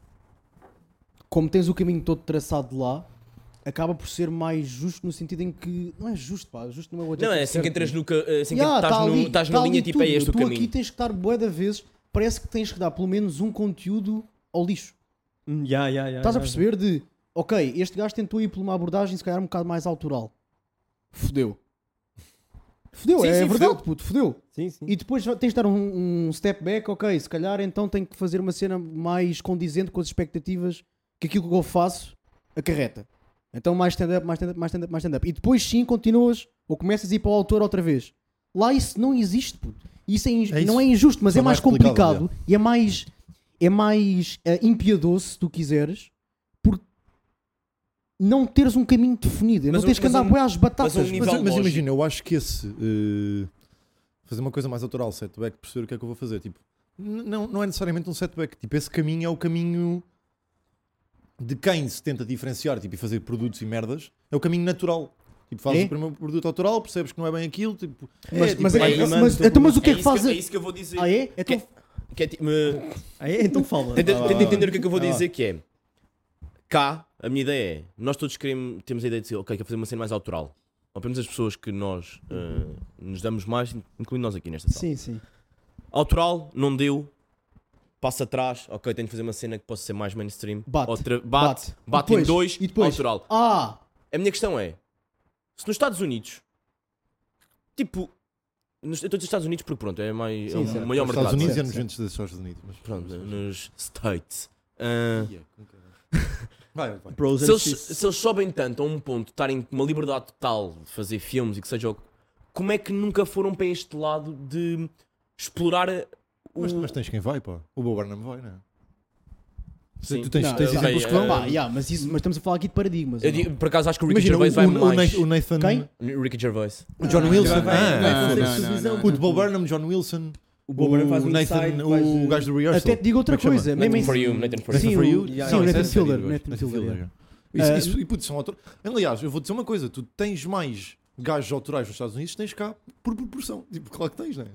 Como tens o caminho todo traçado de lá, acaba por ser mais justo no sentido em que... Não é justo, pá, justo não é o Não, adjetivo é assim que certo, entras mas- no, ca- assim Yeah, que estás, tá no, ali, estás tá na ali linha, tipo, tudo, é este o tu caminho. aqui tens que estar bué da vezes, parece que tens que dar pelo menos um conteúdo ao lixo. Hum, yeah, yeah, yeah, Estás a yeah. perceber de, ok, este gajo tentou ir por uma abordagem se calhar um bocado mais autoral. Fodeu. Fodeu, Sim, é sim, verdade, fodeu. puto, fodeu. Sim, sim. E depois tens de dar um, um step back, ok, se calhar então tenho que fazer uma cena mais condizente com as expectativas que aquilo que eu faço acarreta. Então mais stand-up, mais stand-up, mais stand-up, mais stand-up. E depois sim continuas ou começas a ir para o autor outra vez. Lá isso não existe, puto. Isso é inju- É isso. não é injusto, mas Só é mais mais complicado, complicado e é mais, é mais eh, impiedoso, se tu quiseres, por não teres um caminho definido. Mas não tens um- que andar mas um- bué às batatas. mas um Mas, nível mas lógico. imagina, eu acho que esse eh, fazer uma coisa mais autoral, setback, perceber o que é que eu vou fazer, tipo, n- não, não é necessariamente um setback, tipo, esse caminho é o caminho de quem se tenta diferenciar, tipo, e fazer produtos e merdas, é o caminho natural. Tipo, fazes É? o primeiro produto autoral, percebes que não é bem aquilo, tipo, Mas, é, mas, tipo, é- é- mas- mano, mas- teu então, mas o que é É que isso que, faz? eu- a- é isso que eu vou dizer. Ah é? Que Então, é, que é tipo, me- Ah, é? Então fala. tenta, Ah, tenta entender o que é que eu vou ah. dizer, que é cá, a minha ideia é, nós todos queremos, temos a ideia de dizer, ok, quer fazer uma cena mais autoral. Ou pelo menos as pessoas que nós eh, nos damos mais, incluindo nós aqui nesta sala. sim, sim. Autoral, não deu, passa atrás, ok, tenho de fazer uma cena que possa ser mais mainstream. Bate, Outra, bate, bate. bate, E depois? em dois, E depois? autoral. Ah! A minha questão é, se nos Estados Unidos, tipo, nos, eu estou a dizer Estados Unidos porque pronto, é, mais, Sim, é o certo. maior nos mercado. Estados Unidos e certo, nos ventos dos Estados Unidos. Mas, Pronto, nos States. Ah, vai, vai. Pros se, and eles, cons. se eles sobem tanto a um ponto de estarem com uma liberdade total de fazer filmes e que seja o- como é que nunca foram para este lado de explorar o... Mas, mas tens quem vai, pá. O Bob Burnham vai, não é? Sim. Tu tens, Não, tens ok, exemplos que vão. eh, Pá, yeah, mas, isso, mas estamos a falar aqui de paradigmas. Eu ou não? digo, por acaso acho que o Ricky Imagina, Gervais vai o, o, mais. Nathan, o Nathan Quem? Ricky Gervais. o John Ah, Wilson, vai- ah, vai foda-se. fazer não, televisão. não, O de Bob Burnham, John Wilson, O Bob Burnham faz um Nathan, insight, o faz, uh, gajo do Rehearsal. Até te digo outra Como é que coisa. chama? mesmo Nathan em- for you, Nathan for Sim, Nathan o- for you? yeah, sim, o Não, isso Nathan é sério, Fielder. eu acho. Nathan Nathan Fielder, Fielder, yeah. Isso, isso, e putz, são autor... Aliás, eu vou dizer uma coisa: tu tens mais gajos autorais nos Estados Unidos, tens cá por proporção. Tipo, claro que tens, não é?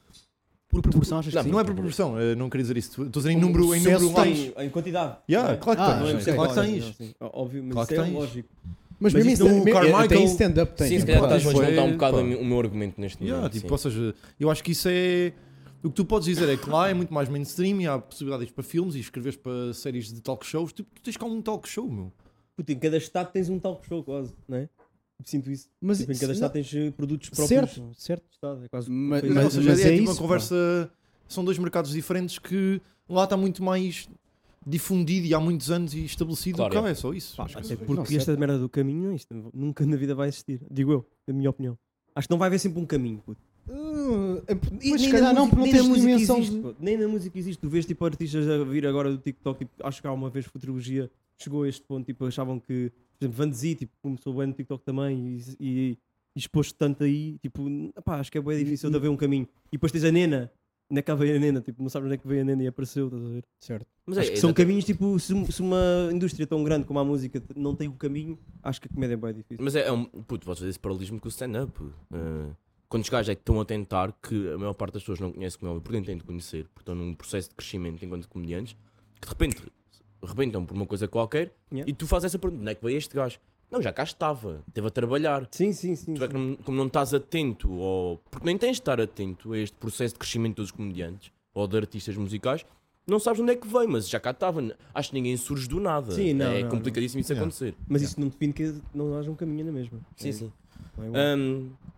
Por proporção, achas que Não, sim? Não é por proporção, eh, não queria dizer isso. Estou a dizer em O número, em número sucesso lá. tens. Em quantidade. Yeah, É. claro que Ah, tens. não, Sei, claro que claro, tens. não, sim. Óbvio, mas Claro que isso é tens. lógico. Mas Mas mesmo isso isso do também- Carmichael- até em stand-up tem. Sim, se Pá, calhar estás a isso desmontar é- um bocado pá. o meu argumento neste Yeah, momento. tipo, sim. ou seja, eu acho que isso é. O que tu podes dizer é que lá é muito mais mainstream e há possibilidades para filmes e escreveres para séries de talk shows. Tipo, tu tens cá um talk show, meu. Puta, em cada estado tens um talk show quase, não é? Sinto isso. Mas Tipo, em isso- cada estado não- tens eh, produtos próprios. Certo, certo. do estado. É quase Mas- coisa- mas- ou seja, mas é, é tipo isso, uma conversa. São dois mercados diferentes que lá está muito mais difundido e há muitos anos e estabelecido. Claro, Cá é. é só isso. Pá, Acho que até é porque Não, esta certo. merda do caminho, isto nunca na vida vai existir. Digo eu, na minha opinião. Acho que não vai haver sempre um caminho, puto. Uh, é- E Mas nem se calhar na não, música- porque não nem tens na música dimensão existe, de- puto. Nem na música existe. Tu vês tipo artistas a vir agora do TikTok, tipo, acho que há uma vez futurologia chegou a este ponto, tipo, achavam que, por exemplo, Van Zee, tipo, começou bem no TikTok também e, e, e expôs tanto aí, tipo, pá, acho que é bem difícil de haver um caminho. E depois tens a Nena, onde é que cá veio a Nena, tipo, não sabes onde é que veio a Nena e apareceu, estás a ver? Certo. Mas Acho é, que são exata- caminhos, tipo, se, se uma indústria tão grande como a música não tem o caminho, acho que a comédia é bem difícil. Mas é, é um. Puto, podes fazer esse paralelismo com o stand-up. Uh, quantos gajos é que estão a tentar que a maior parte das pessoas não conhece como é porque têm de conhecer, porque estão num processo de crescimento enquanto comediantes, que de repente rebentam por uma coisa qualquer Yeah. e tu fazes essa pergunta: onde é que veio este gajo? Não, já cá estava, esteve a trabalhar. Sim, sim, sim. Tu é sim. que não, como não estás atento, ou, porque nem tens de estar atento a este processo de crescimento dos comediantes ou de artistas musicais, não sabes onde é que veio, mas já cá estava. Acho que ninguém surge do nada. Sim, não, é não, complicadíssimo isso Yeah. acontecer. Mas isso não define que não haja um caminho na mesma. Sim, É, sim. não é igual. Um,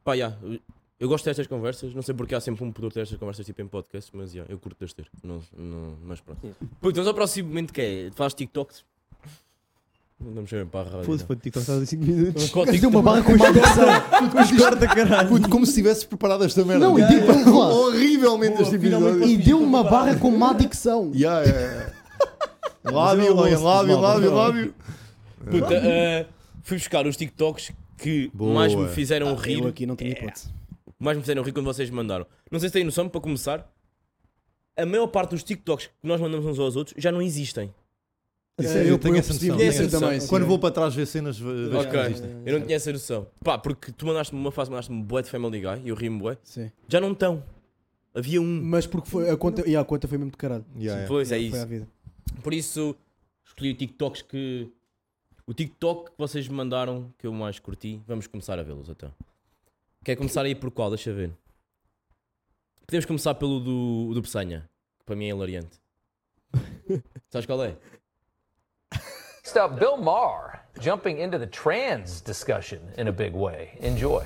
Pá, yeah, eu gosto destas conversas, não sei porque há sempre um poder destas conversas tipo em podcast, mas yeah, eu curto de ter. Não, não, mas pronto. Yeah. Puto, mas ao próximo momento que é? Faz TikToks? Não vamos chamar para a rádio. Foda-se, não. foi de TikTok, estás a cinco minutos. Qual Mas deu uma TikTok? barra com uma dicção. Corta, caralho. Puto, como se tivesses preparado esta merda. Não, e Yeah, tipo, yeah. lá. Horrivelmente este episódio. E deu uma barra com má dicção. Yeah, yeah, yeah. Lábio, olha, lábio, lábio, lábio. Puta, eh, fui buscar os TikToks que Boa. mais me fizeram Eu rir. aqui não tinha hipótese. Mais me fizeram rir quando vocês me mandaram. Não sei se têm noção, para começar, a maior parte dos TikToks que nós mandamos uns aos outros já não existem. Isso É, é, eu eu tenho essa percebi noção. essa tenho essa noção. noção. Quando vou para trás ver cenas, vejo que Ok. existem. Eu não tinha essa noção. Pá, porque tu mandaste-me uma fase, mandaste-me bué de Family Guy e eu ri-me bué. Sim. Já não estão. Havia um. Mas porque foi, a conta, e a conta foi mesmo de caralho. Yeah, yeah. Pois é Foi isso. à vida. Por isso, escolhi TikToks que. O TikTok que vocês me mandaram que eu mais curti. Vamos começar a vê-los então. Quer começar aí por qual? Deixa ver. Podemos começar pelo do, do Peçanha, que para mim é hilariante. Sabes qual é? Next up, Bill Maher jumping into the trans discussion in a big way. Enjoy.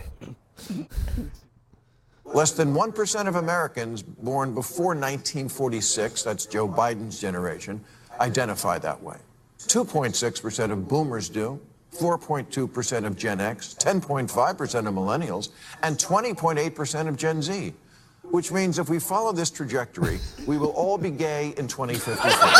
Less than one percent of Americans born before nineteen forty-six, that's Joe Biden's generation, identify that way. two point six percent of boomers do, four point two percent of Gen X, ten point five percent of millennials, and twenty point eight percent of Gen Z. Which means if we follow this trajectory, we will all be gay in twenty fifty-four.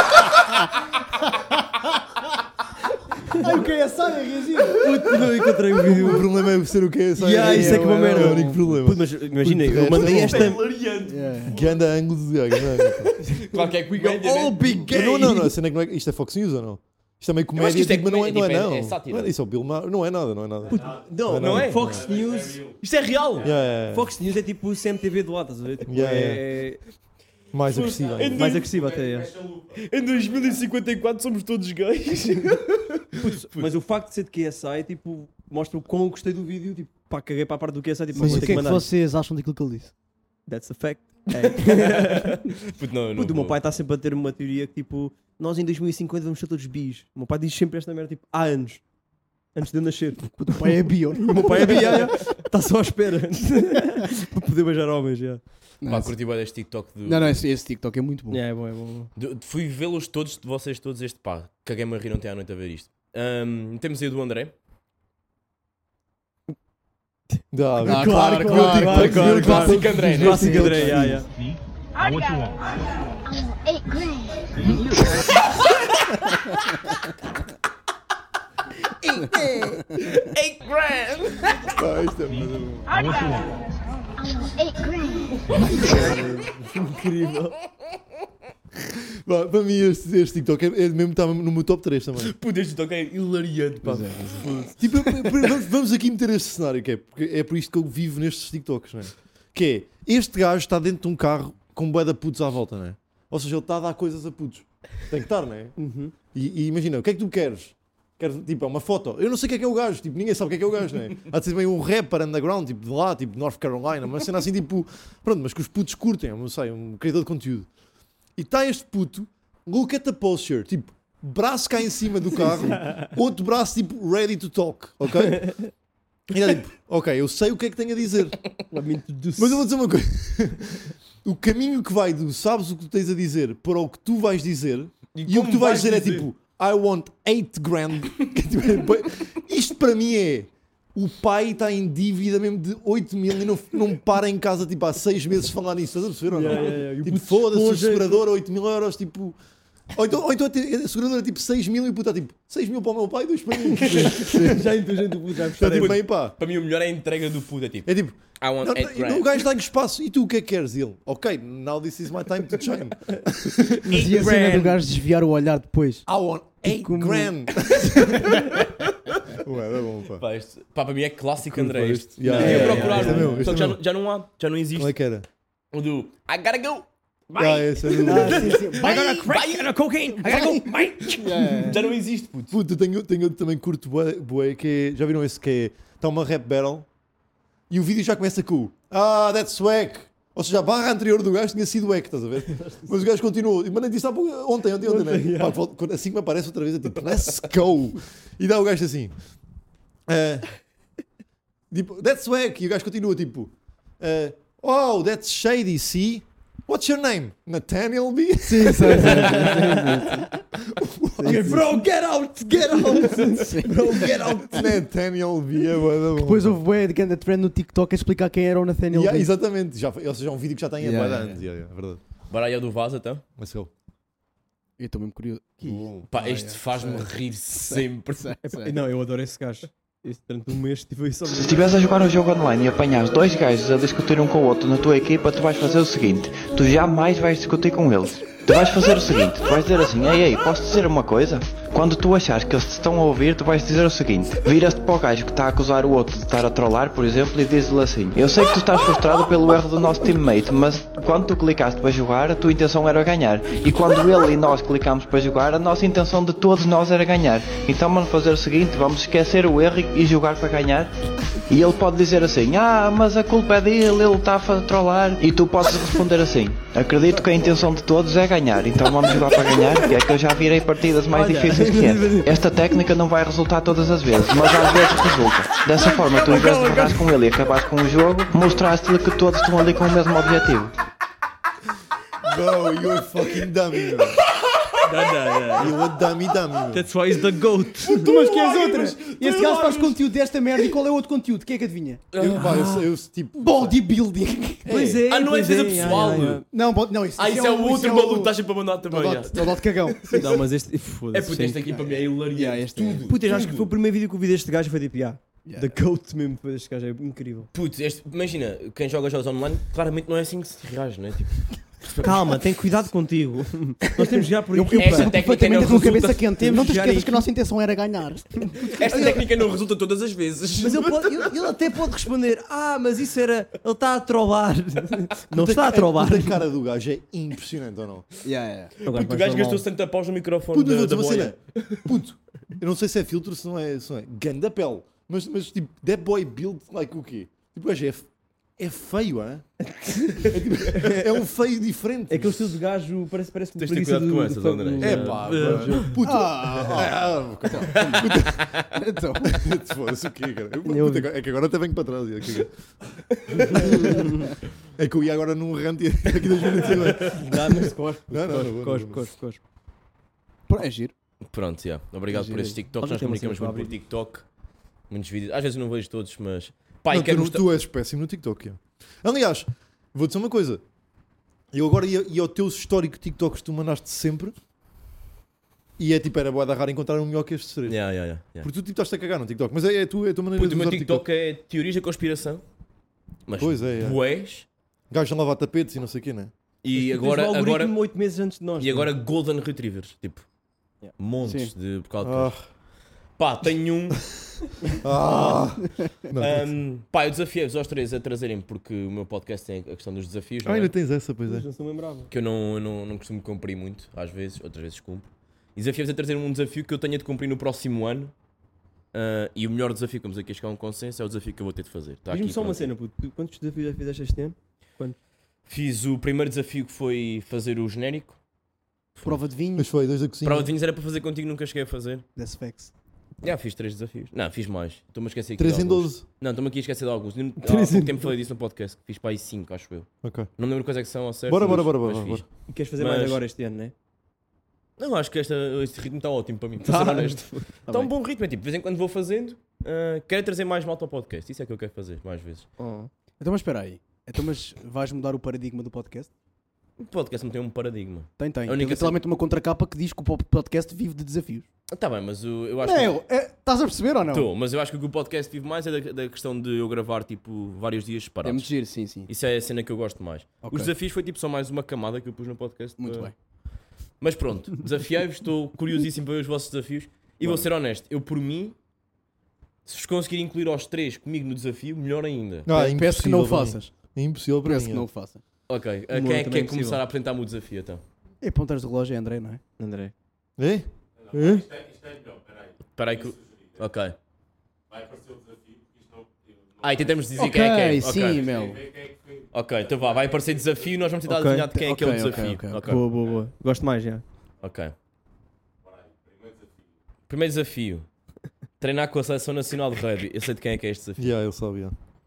Ai, o que é essa? Puto, não encontrei o O vídeo. problema é ser o que é. Yeah, isso é que é uma merda. É o único problema. Puto, mas imagina, Puto, eu mandei esta- esta. Ganda ângulo de ganda ângulo. Claro que é comédia, All né? big gay. Não, não, não. A cena é que não é. Isto é Fox News ou não? Isto é meio acho que comédia, isto é tipo, mas não é, comédia, não é, tipo, não. é- é sátira. Não é- Isso é o Bill Maher. Não é nada, não é nada. Não, Não é? Fox News. Isto é real! Yeah, yeah, yeah. Fox News é tipo o C M T V do lado, estás a ver? Tipo, Yeah, é Mais agressivo é ainda. mais agressivo até. É. Em dois mil e cinquenta e quatro somos todos gays. Mas o facto de ser de Q S I, tipo, mostra o quão eu gostei do vídeo. Tipo, pá, caguei para a parte do Q S I. Tipo, Mas vou o ter que é que mandar. vocês acham daquilo que ele disse? That's a fact. É. Puto, não, eu não Puto, o meu vou. pai está sempre a ter uma teoria que, tipo, nós em dois mil e cinquenta vamos ser todos bis. O meu pai diz sempre esta merda, tipo, há anos. Antes de eu nascer. O teu pai é bio. O meu pai é bi, está só à espera. Para poder beijar homens, já. Pá, curti bem deste TikTok do. Não, não, esse, esse TikTok é muito bom. É, é bom, é bom. de- de- fui vê-los todos, de vocês todos, este pá. Caguei-me a rir ontem à noite a ver isto. Ahm, temos aí o do André. Dá, Ah, claro, claro, claro, claro, claro, claro. Clássico André, né? Clássico André, já, já. Eight grand. Eight grand! Pá, isto é muito bom. Eight grand. Incrível. Pá, para mim este, este TikTok é, é mesmo está no meu top três também. Puto, este TikTok é hilariante, pá. Tipo, eu- eu- vamos- vamos aqui meter este cenário, que é, porque é por isto que eu vivo nestes TikToks, não é? Que é, este gajo está dentro de um carro com bué de putos à volta, não é? Ou seja, ele está a dar coisas a putos. Tem que estar, não é? E, e imagina, o que é que tu queres? Queres, tipo, é uma foto. Eu não sei o que é que é o gajo, tipo, ninguém sabe o que é que é o gajo, não é? Há de ser bem um rapper underground, tipo, de lá, tipo, de North Carolina, uma cena assim, tipo, pronto, mas que os putos curtem, eu não sei, um criador de conteúdo. E está este puto, look at the posture, tipo, braço cá em cima do carro, outro braço, tipo, ready to talk, ok? E é tipo, ok, eu sei o que é que tenho a dizer, mas eu vou dizer uma coisa. O caminho que vai do sabes o que tu tens a dizer para o que tu vais dizer, e, o como que tu vais vais dizer, dizer? é tipo, I want eight grand. Isto para mim é, o pai está em dívida mesmo de oito mil e não, não para em casa tipo há seis meses de falar nisso, estás a perceber ou não? Yeah, yeah, yeah. E o Tipo, puto foda-se, o esponja- segurador, oito mil euros, tipo... Ou então, ou então a seguradora é tipo seis mil e o puto está tipo seis mil para o meu pai e dois para mim. Já inteligente o puto já Está gostar. tipo bem pá. Para mim o melhor é a entrega do puto, é tipo, É tipo, I want não, eight não, grand. o gajo dá-lhe espaço. E tu o que é que queres? E ele, ok, now this is my time to shine. Mas e a cena do gajo desviar o olhar depois? I want eight como- grand. Ué, é bom, pá. Pá, este- pá, para mim é clássico André Curto este. este. Yeah, Eu ia yeah, procurar yeah, este é um, meu, este só é que já, meu. não- já não há, já não existe. Qual é que era? O do I gotta go! Ah, esse é do... I gotta crack, I gotta cocaine, I gotta go, bye! Já não existe, puto. Puta, tenho, tenho outro também curto bué, bué, que é, já viram esse que é, está uma rap battle e o vídeo já começa com ah, that's wack. Ou seja, a barra anterior do gajo tinha sido wack, estás a ver? Mas o gajo continuou. E mandei disso há pouco, ontem, ontem, ontem, né? Pá, volta- quando- assim que me aparece outra vez, é tipo, let's go. E dá o gajo assim. eh, Tipo, that's swag. E o gajo continua tipo, uh, oh, that's shady, see? What's your name? Nathaniel B? Sim, sim, sim. Okay, bro, get out, get out. Bro, get out. Nathaniel B é bué da bom. Depois houve bué de grande trend no TikTok a explicar quem era o Nathaniel Yeah, B. exatamente. Já, foi- ou seja, é um vídeo que já tem Yeah, a bué de yeah, anos. Yeah, yeah, é verdade. Bora aí ao do Vaz então. Let's go. Eu estou mesmo curioso. Pá, este faz-me rir sempre. Epá, não, eu adoro esse gajo. Esse, durante um mês tive isso Se estiveres a jogar um jogo online e apanhares dois gajos a discutir um com o outro na tua equipa, tu vais fazer o seguinte: tu jamais vais discutir com eles. Tu vais fazer o seguinte: tu vais dizer assim, ei, ei, posso dizer uma coisa? Quando tu achares que eles te estão a ouvir, tu vais dizer o seguinte: viras-te para o gajo que está a acusar o outro de estar a trollar, por exemplo, e dizes-lhe assim: eu sei que tu estás frustrado pelo erro do nosso teammate, mas quando tu clicaste para jogar, a tua intenção era ganhar. E quando ele e nós clicámos para jogar, a nossa intenção de todos nós era ganhar. Então vamos fazer o seguinte: vamos esquecer o erro e jogar para ganhar. E ele pode dizer assim: ah, mas a culpa é dele, ele está a trollar. E tu podes responder assim: acredito que a intenção de todos é ganhar, então vamos jogar para ganhar, que é que eu já virei partidas mais difíceis que esta. Esta técnica não vai resultar todas as vezes, mas às vezes resulta. Dessa forma, tu em vez de jogares com ele e acabares com o jogo, mostraste-lhe que todos estão ali com o mesmo objetivo. Bro, you're fucking dummy, bro. You're a dummy dummy, bro. That's why he's the goat. Tu, mas que és outra? Este gajo faz conteúdo desta merda e qual é o outro conteúdo? Quem é que adivinha? Eu, pá, eu, sei- eu, tipo... Bodybuilding. Pois é. Ah, não é pois defesa é, pessoal. ai, ai, ai. Não, bo- não, isso, Ah, isso é o outro o- maluco que estás sempre a mandar também. É o já. Dot- é o Dot Cagão. Não, mas este. É Foda-se. puto, este aqui para mim é hilariante. Yeah, este é- Tudo. Puta, eu acho que tudo. foi o primeiro vídeo que eu vi deste gajo foi tipo, yeah, Yeah. the goat mesmo. Foi este gajo, é incrível. Putz, este, imagina, quem joga jogos online, claramente não é assim que se reage, não é? Tipo, Calma, tem cuidado contigo. Nós temos de jogar por Eu, equipa. eu percebo Esta técnica perfeitamente não a tua resulta- cabeça quente. Temos Não te de jogar esqueças em que a nossa intenção era ganhar. esta técnica não resulta todas as vezes. Mas ele, pode, ele, ele até pode responder: ah, mas isso era. Ele está a trollar. Não está a trollar. A cara do gajo é impressionante, ou não? Yeah, yeah. Agora, Puto, o gajo gastou setenta paus no microfone Puto, da, mas da outra boia. cena. Puto, eu não sei se é filtro, se não é, se não é. Ganda pele. Mas, mas tipo, that boy build like o quê? Tipo, o gajo é, f- é feio, hã? É, tipo, é um feio diferente. É aquele estilo de gajo, parece, parece que Tens de ter cuidado com essas, André. É pá, bro. Puto. Ah, ah, Então, puto, foda-se o quê, cara? Puto, agora- é que agora até venho para trás. É que, é que eu ia agora num rant e aqui dois minutos e meio. Dá, mas cospe. Não, não, não vou, Cospe, não vou. cospe, cospe. pô, é giro. Pronto, yeah. Obrigado Giro. por estes TikToks. Olha, Nós tem uma comunicamos cena muito para por TikTok. Muitos vídeos. Às vezes eu não vejo todos, mas. Pá, e Não, quero tu, mostrar- tu és péssimo no TikTok. é. Aliás, vou dizer uma coisa. Eu agora ia, ia ao teu histórico TikToks que tu mandaste sempre. E é tipo, era boa da rara encontrar um melhor que estes três. Yeah, yeah, yeah, yeah. Porque tu tipo, estás a cagar no TikTok. Mas é, é, a, tua, é a tua maneira Puto, de o meu usar TikTok é teorias da conspiração. Mas Pois é, é. bués. Gajos a lavar tapetes e não sei o quê, né? E Tens agora, o algoritmo agora, oito meses antes de nós. e agora Golden Retrievers. Tipo, Yeah. montes Sim. de por causa de Ah, Pá, tenho um. ah. Não, um pá, eu desafiei-vos aos três a trazerem, porque o meu podcast tem a questão dos desafios. ah, Não é? ainda tens essa, pois é. Não se lembrava. Que eu não, eu não, não costumo cumprir muito, às vezes, outras vezes cumpro. E desafiei-vos a trazer um desafio que eu tenha de cumprir no próximo ano. Ah, e o melhor desafio, que vamos aqui a chegar a um consenso, é o desafio que eu vou ter de fazer. Tá Diz-me aqui, só uma pronto. cena, puto. Tu quantos desafios já fizeste este ano? Fiz o primeiro desafio que foi fazer o genérico. Prova de vinho, Mas foi, dois da cozinha. Prova de vinhos era para fazer contigo, nunca cheguei a fazer. das facts. Já fiz três desafios. Não, fiz mais. Estou-me a esquecer aqui três de em alguns. doze. Não, estou-me aqui a esquecer de alguns. Há três em pouco tempo falei disso no podcast. Fiz para aí cinco, acho eu. Ok. Não me lembro quais é que são ao certo. Bora, mas- bora, bora, mas bora, fiz. bora. E queres fazer Mas- mais agora este ano, não é? Não, acho que esta, este ritmo está ótimo para mim, para ser honesto. Está um bom ritmo, é tipo, de vez em quando vou fazendo. ah, quero trazer mais malta ao podcast. Isso é que eu quero fazer, mais vezes. Oh. Então, mas espera aí. Então, mas vais mudar o paradigma do podcast? O podcast não tem um paradigma. Tem, tem. A Tem única literalmente uma contracapa que diz que o po- podcast vive de desafios. Está bem, mas o- eu acho Não, que. é, estás a perceber ou não? Estou, mas eu acho que o que o podcast vive mais é da, da questão de eu gravar tipo vários dias É separados. muito giro, sim, sim. Isso é a cena que eu gosto mais. Ok. Os desafios foi tipo só mais uma camada que eu pus no podcast. Muito para- bem. Mas pronto, desafiei-vos, estou curiosíssimo para ver os vossos desafios. E vou ser honesto, eu por mim, se vos conseguir incluir aos três comigo no desafio, melhor ainda. Ah, Peço- Peço que não o impossível para mim. faças. É impossível para Peço mim. que não é. o faças. Ok, a meu quem é que também é quer possível. começar a apresentar-me o desafio então? E pontas de relógio é André, não é? André. É? Espera aí que. Ok. Ah, e tentamos dizer quem é que é. Ok, sim, meu. Ok, então vá, vai aparecer desafio e nós vamos tentar Ok. adivinhar de quem é que é o Ok, ok, desafio. ok, Ok. Boa, boa, boa. Gosto mais, já. Ok. Primeiro desafio. Treinar com a Seleção Nacional de Rugby. Eu sei de quem é que é este desafio. Yeah, eu sabia.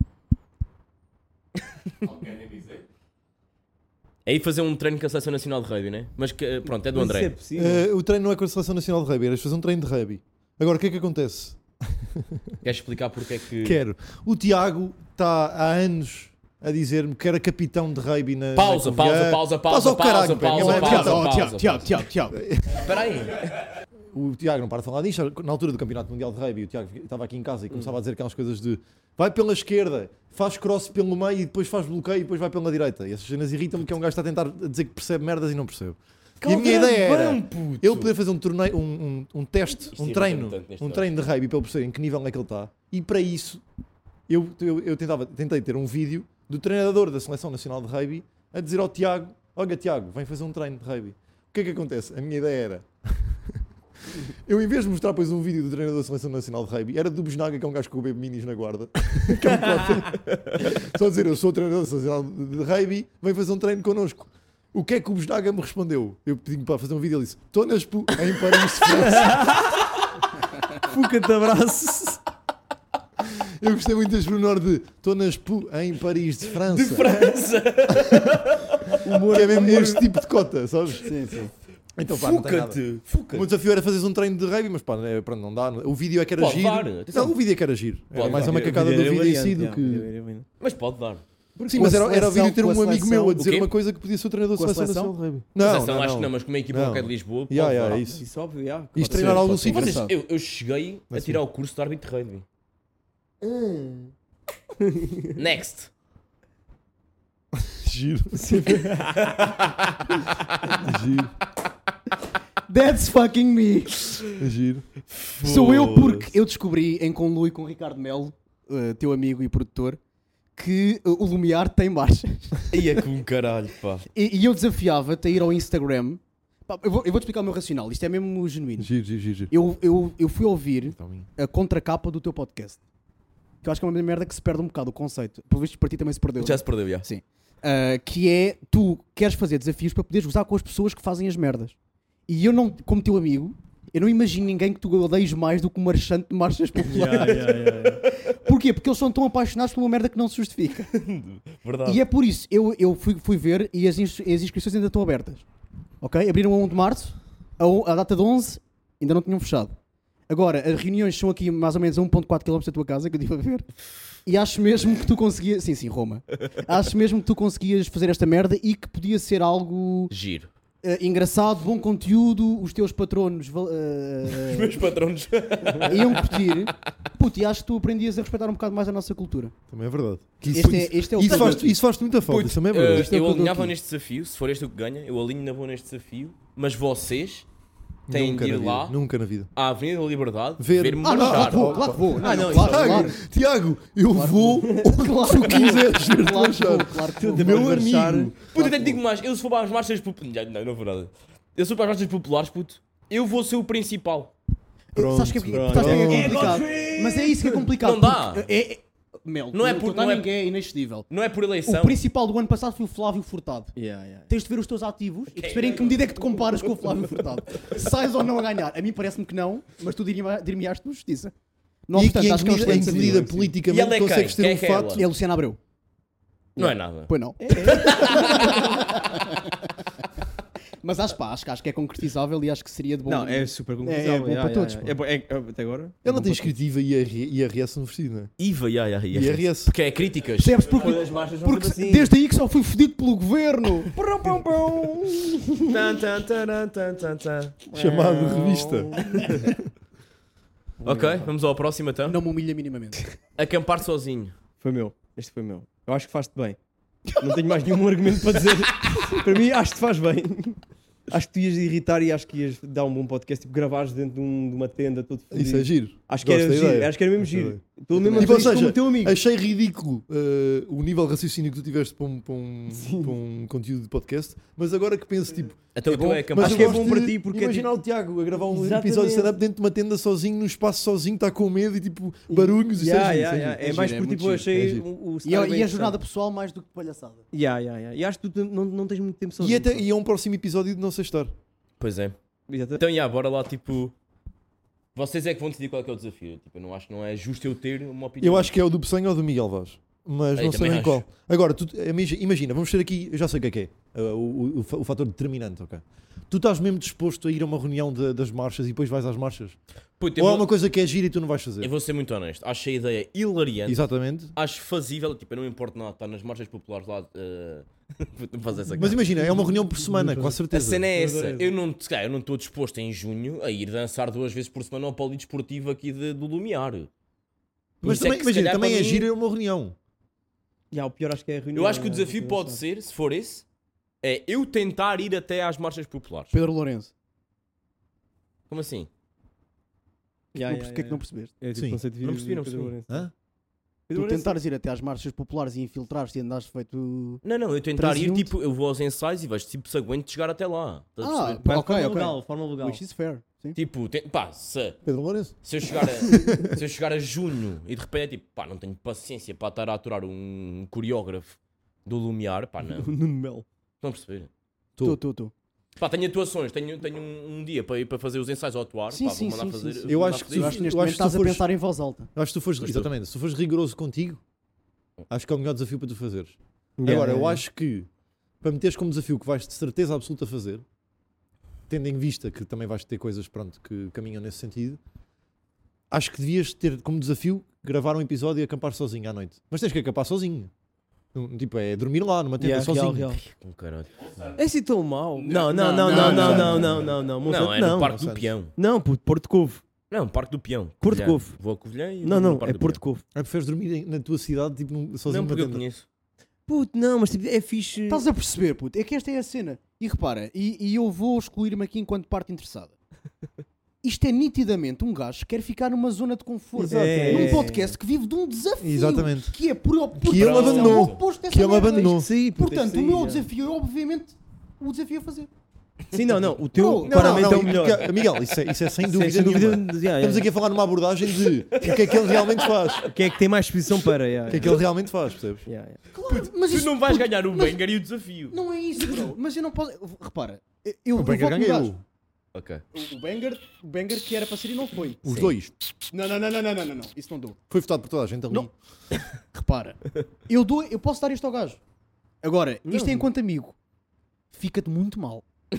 É ir fazer um treino com a Seleção Nacional de Rugby, né? Mas que, pronto, é do Mas isso André. é possível. Eh, o treino não é com a Seleção Nacional de Rugby, eras fazer um treino de rugby. Agora, o que é que acontece? Queres explicar porque é que... Quero. O Tiago está há anos a dizer-me que era capitão de rugby na. Pausa, na pausa, Covilhã. pausa, Pausa pausa, ao caralho, pausa, pá, pausa, não é pausa, capitão. pausa, Tiago, Tiago, Tiago, Tiago. Espera aí. O Tiago não para de falar disto. Na altura do Campeonato Mundial de Rugby, o Tiago estava aqui em casa e começava a dizer aquelas coisas de vai pela esquerda, faz cross pelo meio e depois faz bloqueio e depois vai pela direita. E essas cenas irritam-me, que é um gajo que está a tentar dizer que percebe merdas e não percebe. E a minha ideia era puto. ele poder fazer um torneio, um, um, um teste, Isto um irrita-me treino, tanto neste um caso. treino de rugby para ele perceber em que nível é que ele está. E para isso eu, eu, eu tentava, tentei ter um vídeo do treinador da Seleção Nacional de Rugby a dizer ao Tiago: olha Tiago, vem fazer um treino de rugby. O que é que acontece? A minha ideia era eu, em vez de mostrar depois um vídeo do treinador da Seleção Nacional de Rugby, era do Besnaga, que é um gajo que bebe minis na guarda. Que é um bocado- Só dizer, eu sou o treinador da Seleção Nacional de Rugby, vem fazer um treino connosco. O que é que o Besnaga me respondeu? Eu pedi para fazer um vídeo, ele disse: estou na Expo em Paris, França. Fuca-te abraço. Eu gostei muito deste pormenor de estou na Expo em Paris, de França. De França. Que é mesmo este tipo de cota, sabes? Sim, sim. Então, pá, não tem nada. Fuca-te. O Fuca-te. meu desafio era fazer um treino de rugby, mas pá, é, pronto, não dá. O vídeo é que era Pode giro. dar, atenção. Não, o vídeo é que era giro. Era Pode mais dar. uma cacada do vídeo em si do que. Mas pode dar. Sim, Com mas a era, era o vídeo seleção- ter com a um amigo seleção- meu a O dizer quê? uma coisa que podia ser o treinador da Com a seleção seleção? nacional de rugby. Não, Não, não, não, acho não. que não, mas com uma equipa Não. qualquer de Lisboa. Yeah, pode yeah, dar. é isso. Isso óbvio, yeah. Isto Pode treinar ser, algo pode ser assim. Vocês, engraçado. eu, eu cheguei a tirar o curso de árbitro de rugby. Next. Giro. Giro. That's fucking me. Giro. Sou eu porque eu descobri em conluio com o Ricardo Melo, uh, teu amigo e produtor, que uh, o Lumiar tem marchas. Ia com caralho, pá. E, e eu desafiava-te a ir ao Instagram. Pá, eu, vou, eu vou-te explicar o meu racional, isto é mesmo genuíno. Giro, giro, giro. Eu, eu, eu fui ouvir Então, a contracapa do teu podcast. Que eu acho que é uma merda que se perde um bocado o conceito. Pelo visto, para ti também se perdeu. Já se perdeu, já. Sim. Uh, que é, tu queres fazer desafios para poderes gozar com as pessoas que fazem as merdas. E eu não, como teu amigo, eu não imagino ninguém que tu odeies mais do que um marchante de marchas populares. Yeah, yeah, yeah, yeah. Porquê? Porque eles são tão apaixonados por uma merda que não se justifica. Verdade. E é por isso, eu, eu fui, fui ver e as, ins- as inscrições ainda estão abertas. Ok? Abriram a um de março, a, o- a data de onze ainda não tinham fechado. Agora, as reuniões são aqui mais ou menos a um vírgula quatro quilómetros da tua casa, que eu estive a ver. E acho mesmo que tu conseguias... Sim, sim, Roma. Acho mesmo que tu conseguias fazer esta merda e que podia ser algo Giro. uh, engraçado, bom conteúdo, os teus patronos val- uh, Os meus patrões. iam curtir. Puto, e acho que tu aprendias a respeitar um bocado mais a nossa cultura. Também é verdade. Que Este é- este é o isso, que- faz, isso faz-te muita falta. Puto, Isso também é eh, verdade. Isto é o eu que eu dou alinhava aqui. neste desafio, se for este o que ganha, eu alinho na boa neste desafio, mas vocês têm Nunca de na ir vida, lá Nunca na vida. à Avenida da Liberdade Ver- ver-me Ah, não, marchar. claro que vou, claro que vou. Não, Ah, não, não, claro, isso- claro. Tiago, Tiago, eu vou onde tu quiseres ver-te Claro que vou, marchar. claro que vou. Tu Meu vais marchar. amigo. Puto, eu até te digo mais, eu se for para as marchas populares. Não, não vou nada. Eu sou para as marchas populares, puto. Eu vou ser o principal. Pronto, Sabes que é, pronto. sabes que é É complicado? Mas é isso que é complicado. Não dá. porque É, é, Mel, Não é o por- teu não é- timing é inexcedível. Não é por O eleição. principal do ano passado foi o Flávio Furtado. Yeah, yeah. Tens de ver os teus ativos e perceber em que medida é que te comparas com o Flávio Furtado. Sais ou não a ganhar. A mim parece-me que não, mas tu dir-me- dir-me-ás por justiça. Não E, obstante, e em acho que que é um medida, em excelente que medida desafio. E politicamente ela é quem? consegues ter Quem é um que é fato? ela? É a Luciana Abreu. Não é nada. Pois não. Mas acho, pá, acho, que- acho que é concretizável e acho que seria de bom. Não, é super É- é conclusável. bom yeah, para yeah, todos, yeah. pá. É bom- é- é- Até agora. é Ela bom tem para todos. escrito I V A e I R S no vestido, não é? IVA, ya, ya, ya. I R S. Porque é críticas. Percebes? Porque, As marchas vão porque sempre assim. desde aí que só fui fodido pelo governo. Tan, tan, taran, tan, tan, tan. Chamado revista. Ok, vamos ao próximo então. Não me humilha minimamente. Acampar sozinho. Foi meu. Este foi meu. Eu acho que faz-te bem. Não tenho mais nenhum argumento para dizer. Para mim, acho que te faz bem. Acho que tu ias irritar e acho que ias dar um bom podcast. Tipo, gravares dentro de, um- de uma tenda todo fodido. Isso é giro. Acho que era Gosto da giro. ideia. Acho que era mesmo Gosto da giro. ideia. Estou mesmo a Tipo, dizer ou isto como seja, teu amigo. achei ridículo uh, o nível de raciocínio que tu tiveste para um, para, um, para um conteúdo de podcast, mas agora que penso, tipo, Então É o teu bom, é acampar mas acho que é eu bom gosto para de ti, porque é imaginar o Tiago a gravar um Exatamente. episódio de stand-up dentro de uma tenda sozinho, num espaço sozinho, está com medo e tipo, barulhos e Yeah, isso é yeah, giro, yeah. isso É giro. mais giro, é por muito tipo, eu giro, achei é giro. o, o E, cenário a- bem e a interessante. jornada pessoal mais do que palhaçada. Yeah, yeah, yeah. E acho que tu não, não tens muito tempo E, sozinho. até, e é um próximo episódio de Não Sei Estar. Pois é. Exatamente. Então, já, bora lá, tipo... Vocês é que vão decidir qual é que é o desafio. Tipo, eu não acho que não é justo eu ter uma opinião. Eu acho que é o do Pessanha ou do Miguel Vaz. Mas Ei, não sei também bem acho. qual. Agora, tu, imagina, vamos ter aqui, eu já sei o que é que é. uh, o, o, o fator determinante, ok? Tu estás mesmo disposto a ir a uma reunião de- das marchas e depois vais às marchas? Puto, eu, Ou é vou, uma coisa que é gira e tu não vais fazer? eu vou ser muito honesto. Acho a ideia hilariante. Exatamente. Acho fazível. Tipo, eu não me importo nada estar nas marchas populares lá. Uh... não fazer essa Mas cara. imagina, é uma reunião por semana, com a A certeza. cena é essa. adorei. Eu não, se calhar, eu não estou disposto em junho a ir dançar duas vezes por semana ao polidesportivo aqui de, do Lumiar. Por Mas isso é também, que, se imagina, calhar, também para é mim- gira uma reunião. Já, o pior acho que é a reunião. Eu acho que o é, desafio é, pode é, ser, se for esse, é eu tentar ir até às marchas populares. Pedro Lourenço. Como assim? Já, Não já, perce- já, que é que não já. percebeste? É tipo Sim. conceito de Não percebi, não Pedro percebi. Lourenço. Hã? Pedro Tu Lourenço- tentares ir até às marchas populares e infiltrares-te e andares feito. Não, não, eu tentar ir, Transeunte. tipo, eu vou aos ensaios e vejo tipo, se aguento chegar até lá. Estás a Ah, perceber? Vai, ok, forma ok. legal, forma legal. Which is fair. Sim. Tipo, tem- pá, se, Pedro Lourenço. se, eu chegar a, se eu chegar a junho e de repente é tipo, pá, não tenho paciência para estar a aturar um coreógrafo do Lumiar, pá, não. Nuno Melo. Estão a perceber? Tu, tu, tu. Pá, tenho atuações, tenho, tenho um, um dia para ir para fazer os ensaios ou atuar. Sim, pá, sim, vou mandar sim, fazer. sim, sim. vou Eu mandar acho que fazer Eu tu- acho que neste eu acho momento que tu estás a fores- pensar em voz alta. Eu acho que tu fores, Mas tu- exatamente, se tu fores rigoroso contigo, acho que é o melhor desafio para tu fazeres. Yeah, Agora, eu yeah, acho que para meteres como desafio que vais de certeza absoluta fazer, tendo em vista que também vais ter coisas pronto, que caminham nesse sentido, acho que devias ter como desafio gravar um episódio e acampar sozinho à noite. Mas tens que acampar sozinho. Um, Tipo, é dormir lá numa tenda Yeah, sozinho. real, real. Com caralho. É assim tão mau. Não, Não, não, não, não, não, não, não. não, não, não, não. Não, Monsanto, é no não. Parque do Monsanto. Peão. Não, puto, Porto Covo. Não, Parque do Peão. Porto Covilhã. Covo. Vou a Covilhã e Não, no não, Parque é do Porto Peão. Covo. É preferes dormir em- na tua cidade, tipo, num- sozinho Não, numa porque eu tenda. conheço. Puto, não, mas tipo, é fixe. Estás a perceber, puto? É que esta é a cena. E repara, e, e eu vou excluir-me aqui enquanto parte interessada. Isto é nitidamente um gajo que quer ficar numa zona de conforto. Exato. É. Num podcast que vive de um desafio. Exatamente. Que é por, por Que ele definição, abandonou. o oposto dessa Que ele merda. abandonou. Sim, puto, Portanto, sim, o meu já. desafio é, obviamente, o desafio a fazer. Sim, não, não. O teu Não, não, claramente é o e- melhor. porque, Miguel, isso é, isso é sem Sem- dúvida sem dúvida. nenhuma. yeah, yeah. Estamos aqui a falar numa abordagem de o que é que ele realmente faz. O Quem é que tem mais exposição para? Yeah, que é que ele realmente faz, percebes? yeah, yeah. Claro, mas Tu isso não vais ganhar o banger e o desafio. não é isso, bro. Mas eu não posso. Repara, eu, eu O Banger voto no ganha gajo. eu. Ok. O Banger, o Banger que era para ser e não foi. Os dois. Não, não, não, não, não, não, não, não. Isso não dou. Foi votado por toda a gente ali. Não. Repara, eu, dou, eu posso dar isto ao gajo. Agora, isto é enquanto amigo. Fica-te muito mal.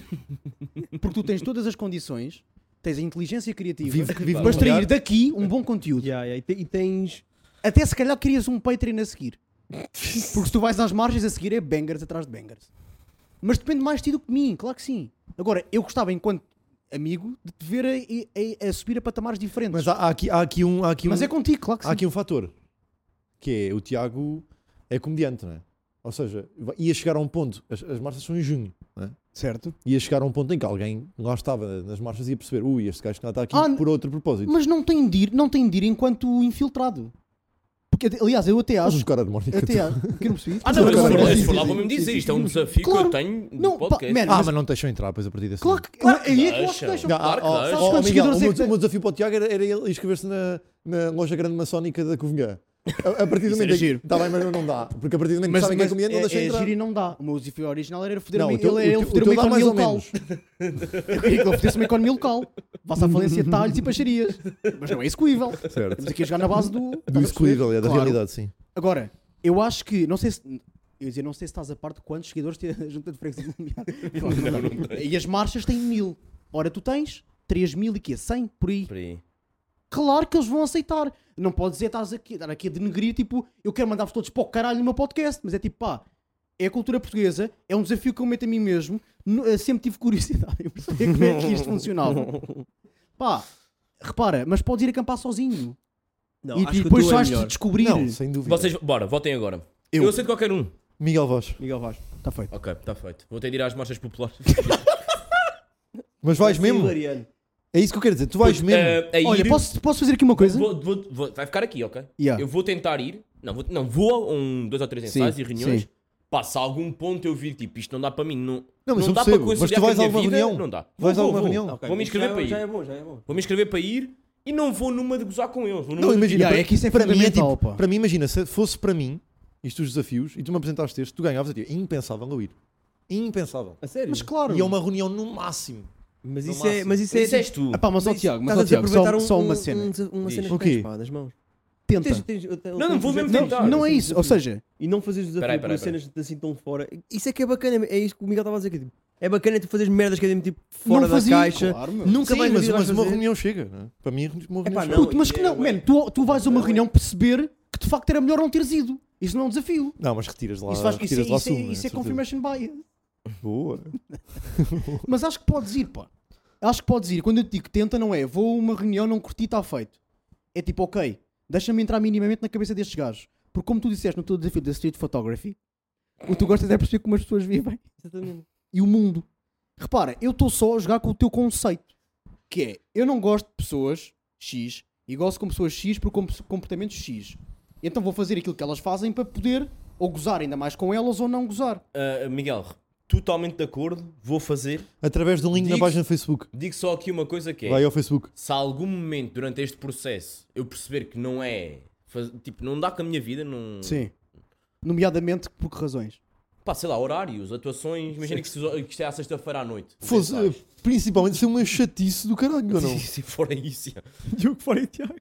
Porque tu tens todas as condições, tens a inteligência criativa Vive- vive para num extrair lugar- daqui um bom conteúdo. Yeah, yeah. E, te- e tens. Até se calhar querias um Patreon a seguir. Porque se tu vais às margens a seguir é bangers atrás de bangers. Mas depende mais de ti do que de mim, claro que sim. Agora, eu gostava, enquanto amigo, de te ver a, a- a subir a patamares diferentes. Mas há, há aqui, há aqui um. Há aqui Mas um, é contigo, claro que há sim. aqui um fator. Que é o Tiago é comediante, não é? Ou seja, ia chegar a um ponto. As, as marchas são em junho, não é? Certo. Ia chegar a um ponto em que alguém lá estava nas marchas e ia perceber, ui, este gajo que está aqui Ah, por outro propósito. Mas não tem de ir, não tem de ir enquanto infiltrado. Porque, aliás, eu até Mas acho. os caras de Mónica. Até acho. Que eu não percebi. Ah, não, mas Claro, se for- claro. se for lá, vou mesmo dizer. Isto é um desafio Claro. que eu tenho Não, no pá, podcast. man, Ah, mas- mas não te deixam entrar, pois a partir desse Claro que. Claro que aí é que eu acho deixam. que deixam. Já, Claro que ó, deixa. ó, Sabes ó, quantos Miguel, o seguidores meu, é que tem? o meu desafio para o Tiago era, era ele inscrever-se na, na loja grande maçónica da Covilhã. A, a partir do Isso momento era em que giro. está bem, mas não dá. Porque a partir do momento que Mas, sabem que é mas comediante, não é, deixam é entrar. giro e não dá. O meu desafio original era foder Não, uma, o teu- ele, ele o teu- foder o uma teu dá mais economia ou local. menos. Eu queria que ele fodesse uma economia local. Vá-se à falência de talhos e pacharias. Mas não é execuível. Certo. Estamos aqui a jogar na base do. Do estás a execuível, perceber? é da Claro. realidade, sim. Agora, eu acho que. Não sei se. Eu ia dizer, não sei se estás a parte de quantos seguidores tem a junta de freguesia de Lumiar. Claro, não, não. E as marchas têm mil. Ora, tu tens três mil e quê? cem por aí. Por aí. Claro que eles vão aceitar. Não pode dizer, estás aqui, estar aqui a denegrir, tipo, eu quero mandar-vos todos para o caralho no meu podcast. Mas é tipo, pá, é a cultura portuguesa, é um desafio que eu meto a mim mesmo. Nu- eu sempre tive curiosidade em perceber como é que isto funcionava. Pá, repara, mas podes ir acampar sozinho. Não, e acho que o depois teu é vais-te melhor. descobrir. Não, sem dúvida. Vocês, bora, votem agora. Eu. Eu aceito qualquer um. Miguel Vaz. Miguel Vaz. Está feito. Ok, está feito. Vou ter de ir às marchas populares. Mas vais mesmo? Hilariante. É isso que eu quero dizer. Tu vais mesmo. Eh, a ir- Olha, posso, posso fazer aqui uma coisa? Vou- vou- vou- vai ficar aqui, ok? Yeah. Eu vou tentar ir. Não, vou, não, vou a um, dois ou três Sim, ensaios e reuniões. sim. Passa a algum ponto eu vir, tipo, isto não dá para mim. Não, Não, mas não eu dá percebo. para Mas conciliar tu vais com a a minha alguma vida. reunião? Não dá. Vais a Vou, alguma vou, reunião? vou. Ok, Vou me isso inscrever já, para ir. Já é bom, já é bom. Vou me inscrever para ir e não vou numa de gozar com eles. Vou numa Não, de- imagina. Yeah, para, é que isso é para mim é fundamental, tipo. pá. Para mim, imagina, se fosse para mim, isto os desafios, e tu me apresentaste este, tu ganhavas a ti. É impensável eu ir. Impensável. A sério? Mas claro. E é uma reunião no máximo. Mas No isso é, máximo. mas isso é, Isso és tu. Ah pá, mas ó Mas Tiago, mas estás ó a Tiago, desaproveitar só, só uma um- cena. um- uma Diz. cena O que quê? tens, pá, das mãos. Tenta. Tens- tens- ele Não, não tem vou um mesmo desafio. tentar. Não é Tem um isso, ou desafio. seja, E não fazeres desafio Peraí, por peraí, cenas assim tão fora. Isso é que é bacana, é isto que o Miguel estava a dizer. Que, tipo, é bacana tu fazeres merdas que é tipo fora não da fazia, caixa. claro, meu. Nunca Sim, mais na mas, vida mas vais uma fazer. reunião chega. Não é? Para mim, uma reunião Epá, chega. não, Puto, mas que é- não, é- man, tu, tu vais a uma reunião perceber que de facto era melhor não teres ido. Isso não é um desafio. Não, mas retiras lá, Isso, faz, isso, é- retiras lá isso, é, sumo, né? isso é Certeza. confirmation bias. Boa. Mas acho que podes ir, pá. Acho que podes ir. Quando eu te digo tenta, não é vou a uma reunião, não curti, está feito. É tipo, ok, deixa-me entrar minimamente na cabeça destes gajos. Porque como tu disseste no teu desafio da street photography, o que tu gostas é perceber como as pessoas vivem. Exatamente. E o mundo. Repara, eu estou só a jogar com o teu conceito. Que é, eu não gosto de pessoas X e gosto com pessoas X por com- comportamentos X. Então vou fazer aquilo que elas fazem para poder ou gozar ainda mais com elas ou não gozar. Ah, Miguel, totalmente de acordo, vou fazer. Através de um link na Digo- página do Facebook. Digo só aqui uma coisa que é, Vai ao Facebook. se a algum momento durante este processo eu perceber que não é, faz- tipo, não dá com a minha vida, não... Sim. Nomeadamente por que razões? Pá, sei lá, horários, atuações, imagina que, se- que isto é à sexta-feira à noite. Fosse, Não sei eh, se principalmente ser uma chatice do caralho, ou não? sabes. Se for isso, já. Diogo fora e Tiago.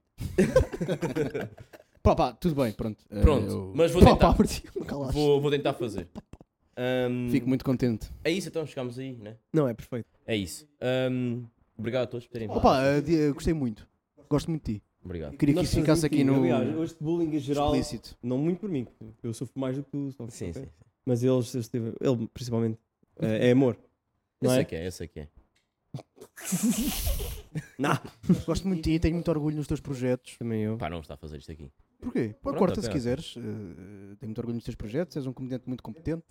Pá, pá, tudo bem, pronto. Eh, Pronto, eu- mas vou Pá, tentar. pá, por ti, me calaste. Vou, vou tentar fazer. Ahm, Fico muito contente. É isso, então chegamos aí, né? Não, é perfeito. É isso. Ahm, obrigado a todos por terem vindo. Opa, eh, di- eh, gostei muito. Gosto muito de ti. Obrigado. Queria que Nós isso ficasse fazemos aqui um no bocadinho. Aliás, este bullying em geral, explícito. não muito por mim, eu sofro mais do que tu. só- Sim, ok? sim. Mas eles, eles teve- ele principalmente, é, é amor. Eu Não sei é? que é, eu sei que é. Não. Gosto muito de ti, tenho muito orgulho nos teus projetos. Também eu. Pá, não está a fazer isto aqui. Porquê? Pô, Pronto, corta ok, se ok. quiseres. eh, tenho muito orgulho nos teus projetos, és um comediante muito competente.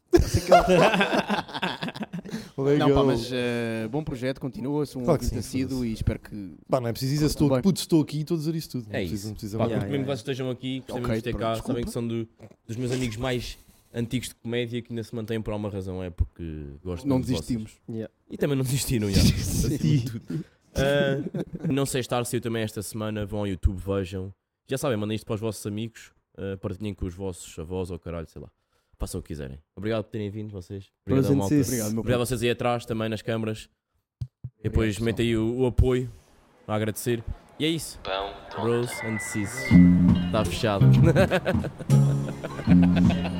Não, pá, mas eh, bom projeto, continua, sou um Claro que ouvinte sim, assíduo e espero que. Pá, não é preciso dizer se estou, Bem. putz, estou aqui e estou a dizer isso tudo. Não É precisa- isso. Não precisa Pá, mais. Yeah, curto mesmo que yeah. vocês estejam aqui, gostei Ok, muito de ter pronto, cá, desculpa. sabem que são do- dos meus amigos mais antigos de comédia que ainda se mantêm por alguma razão, é porque gosto Não muito de vocês. desistimos. Yeah. E também não desistiram, já. Acima de tudo. Ah, não sei estar, saiu também esta semana, vão ao YouTube, vejam. Já sabem, mandem isto para os vossos amigos, uh, partilhem com os vossos avós ou caralho, sei lá. Façam o que quiserem. Obrigado por terem vindo, vocês. Obrigado, Present malta. sis. Obrigado, meu Obrigado a puto. vocês aí atrás, também nas câmaras. E depois Obrigado, metem aí o, o apoio, a agradecer. E é isso. Bros and Sis. Está fechado.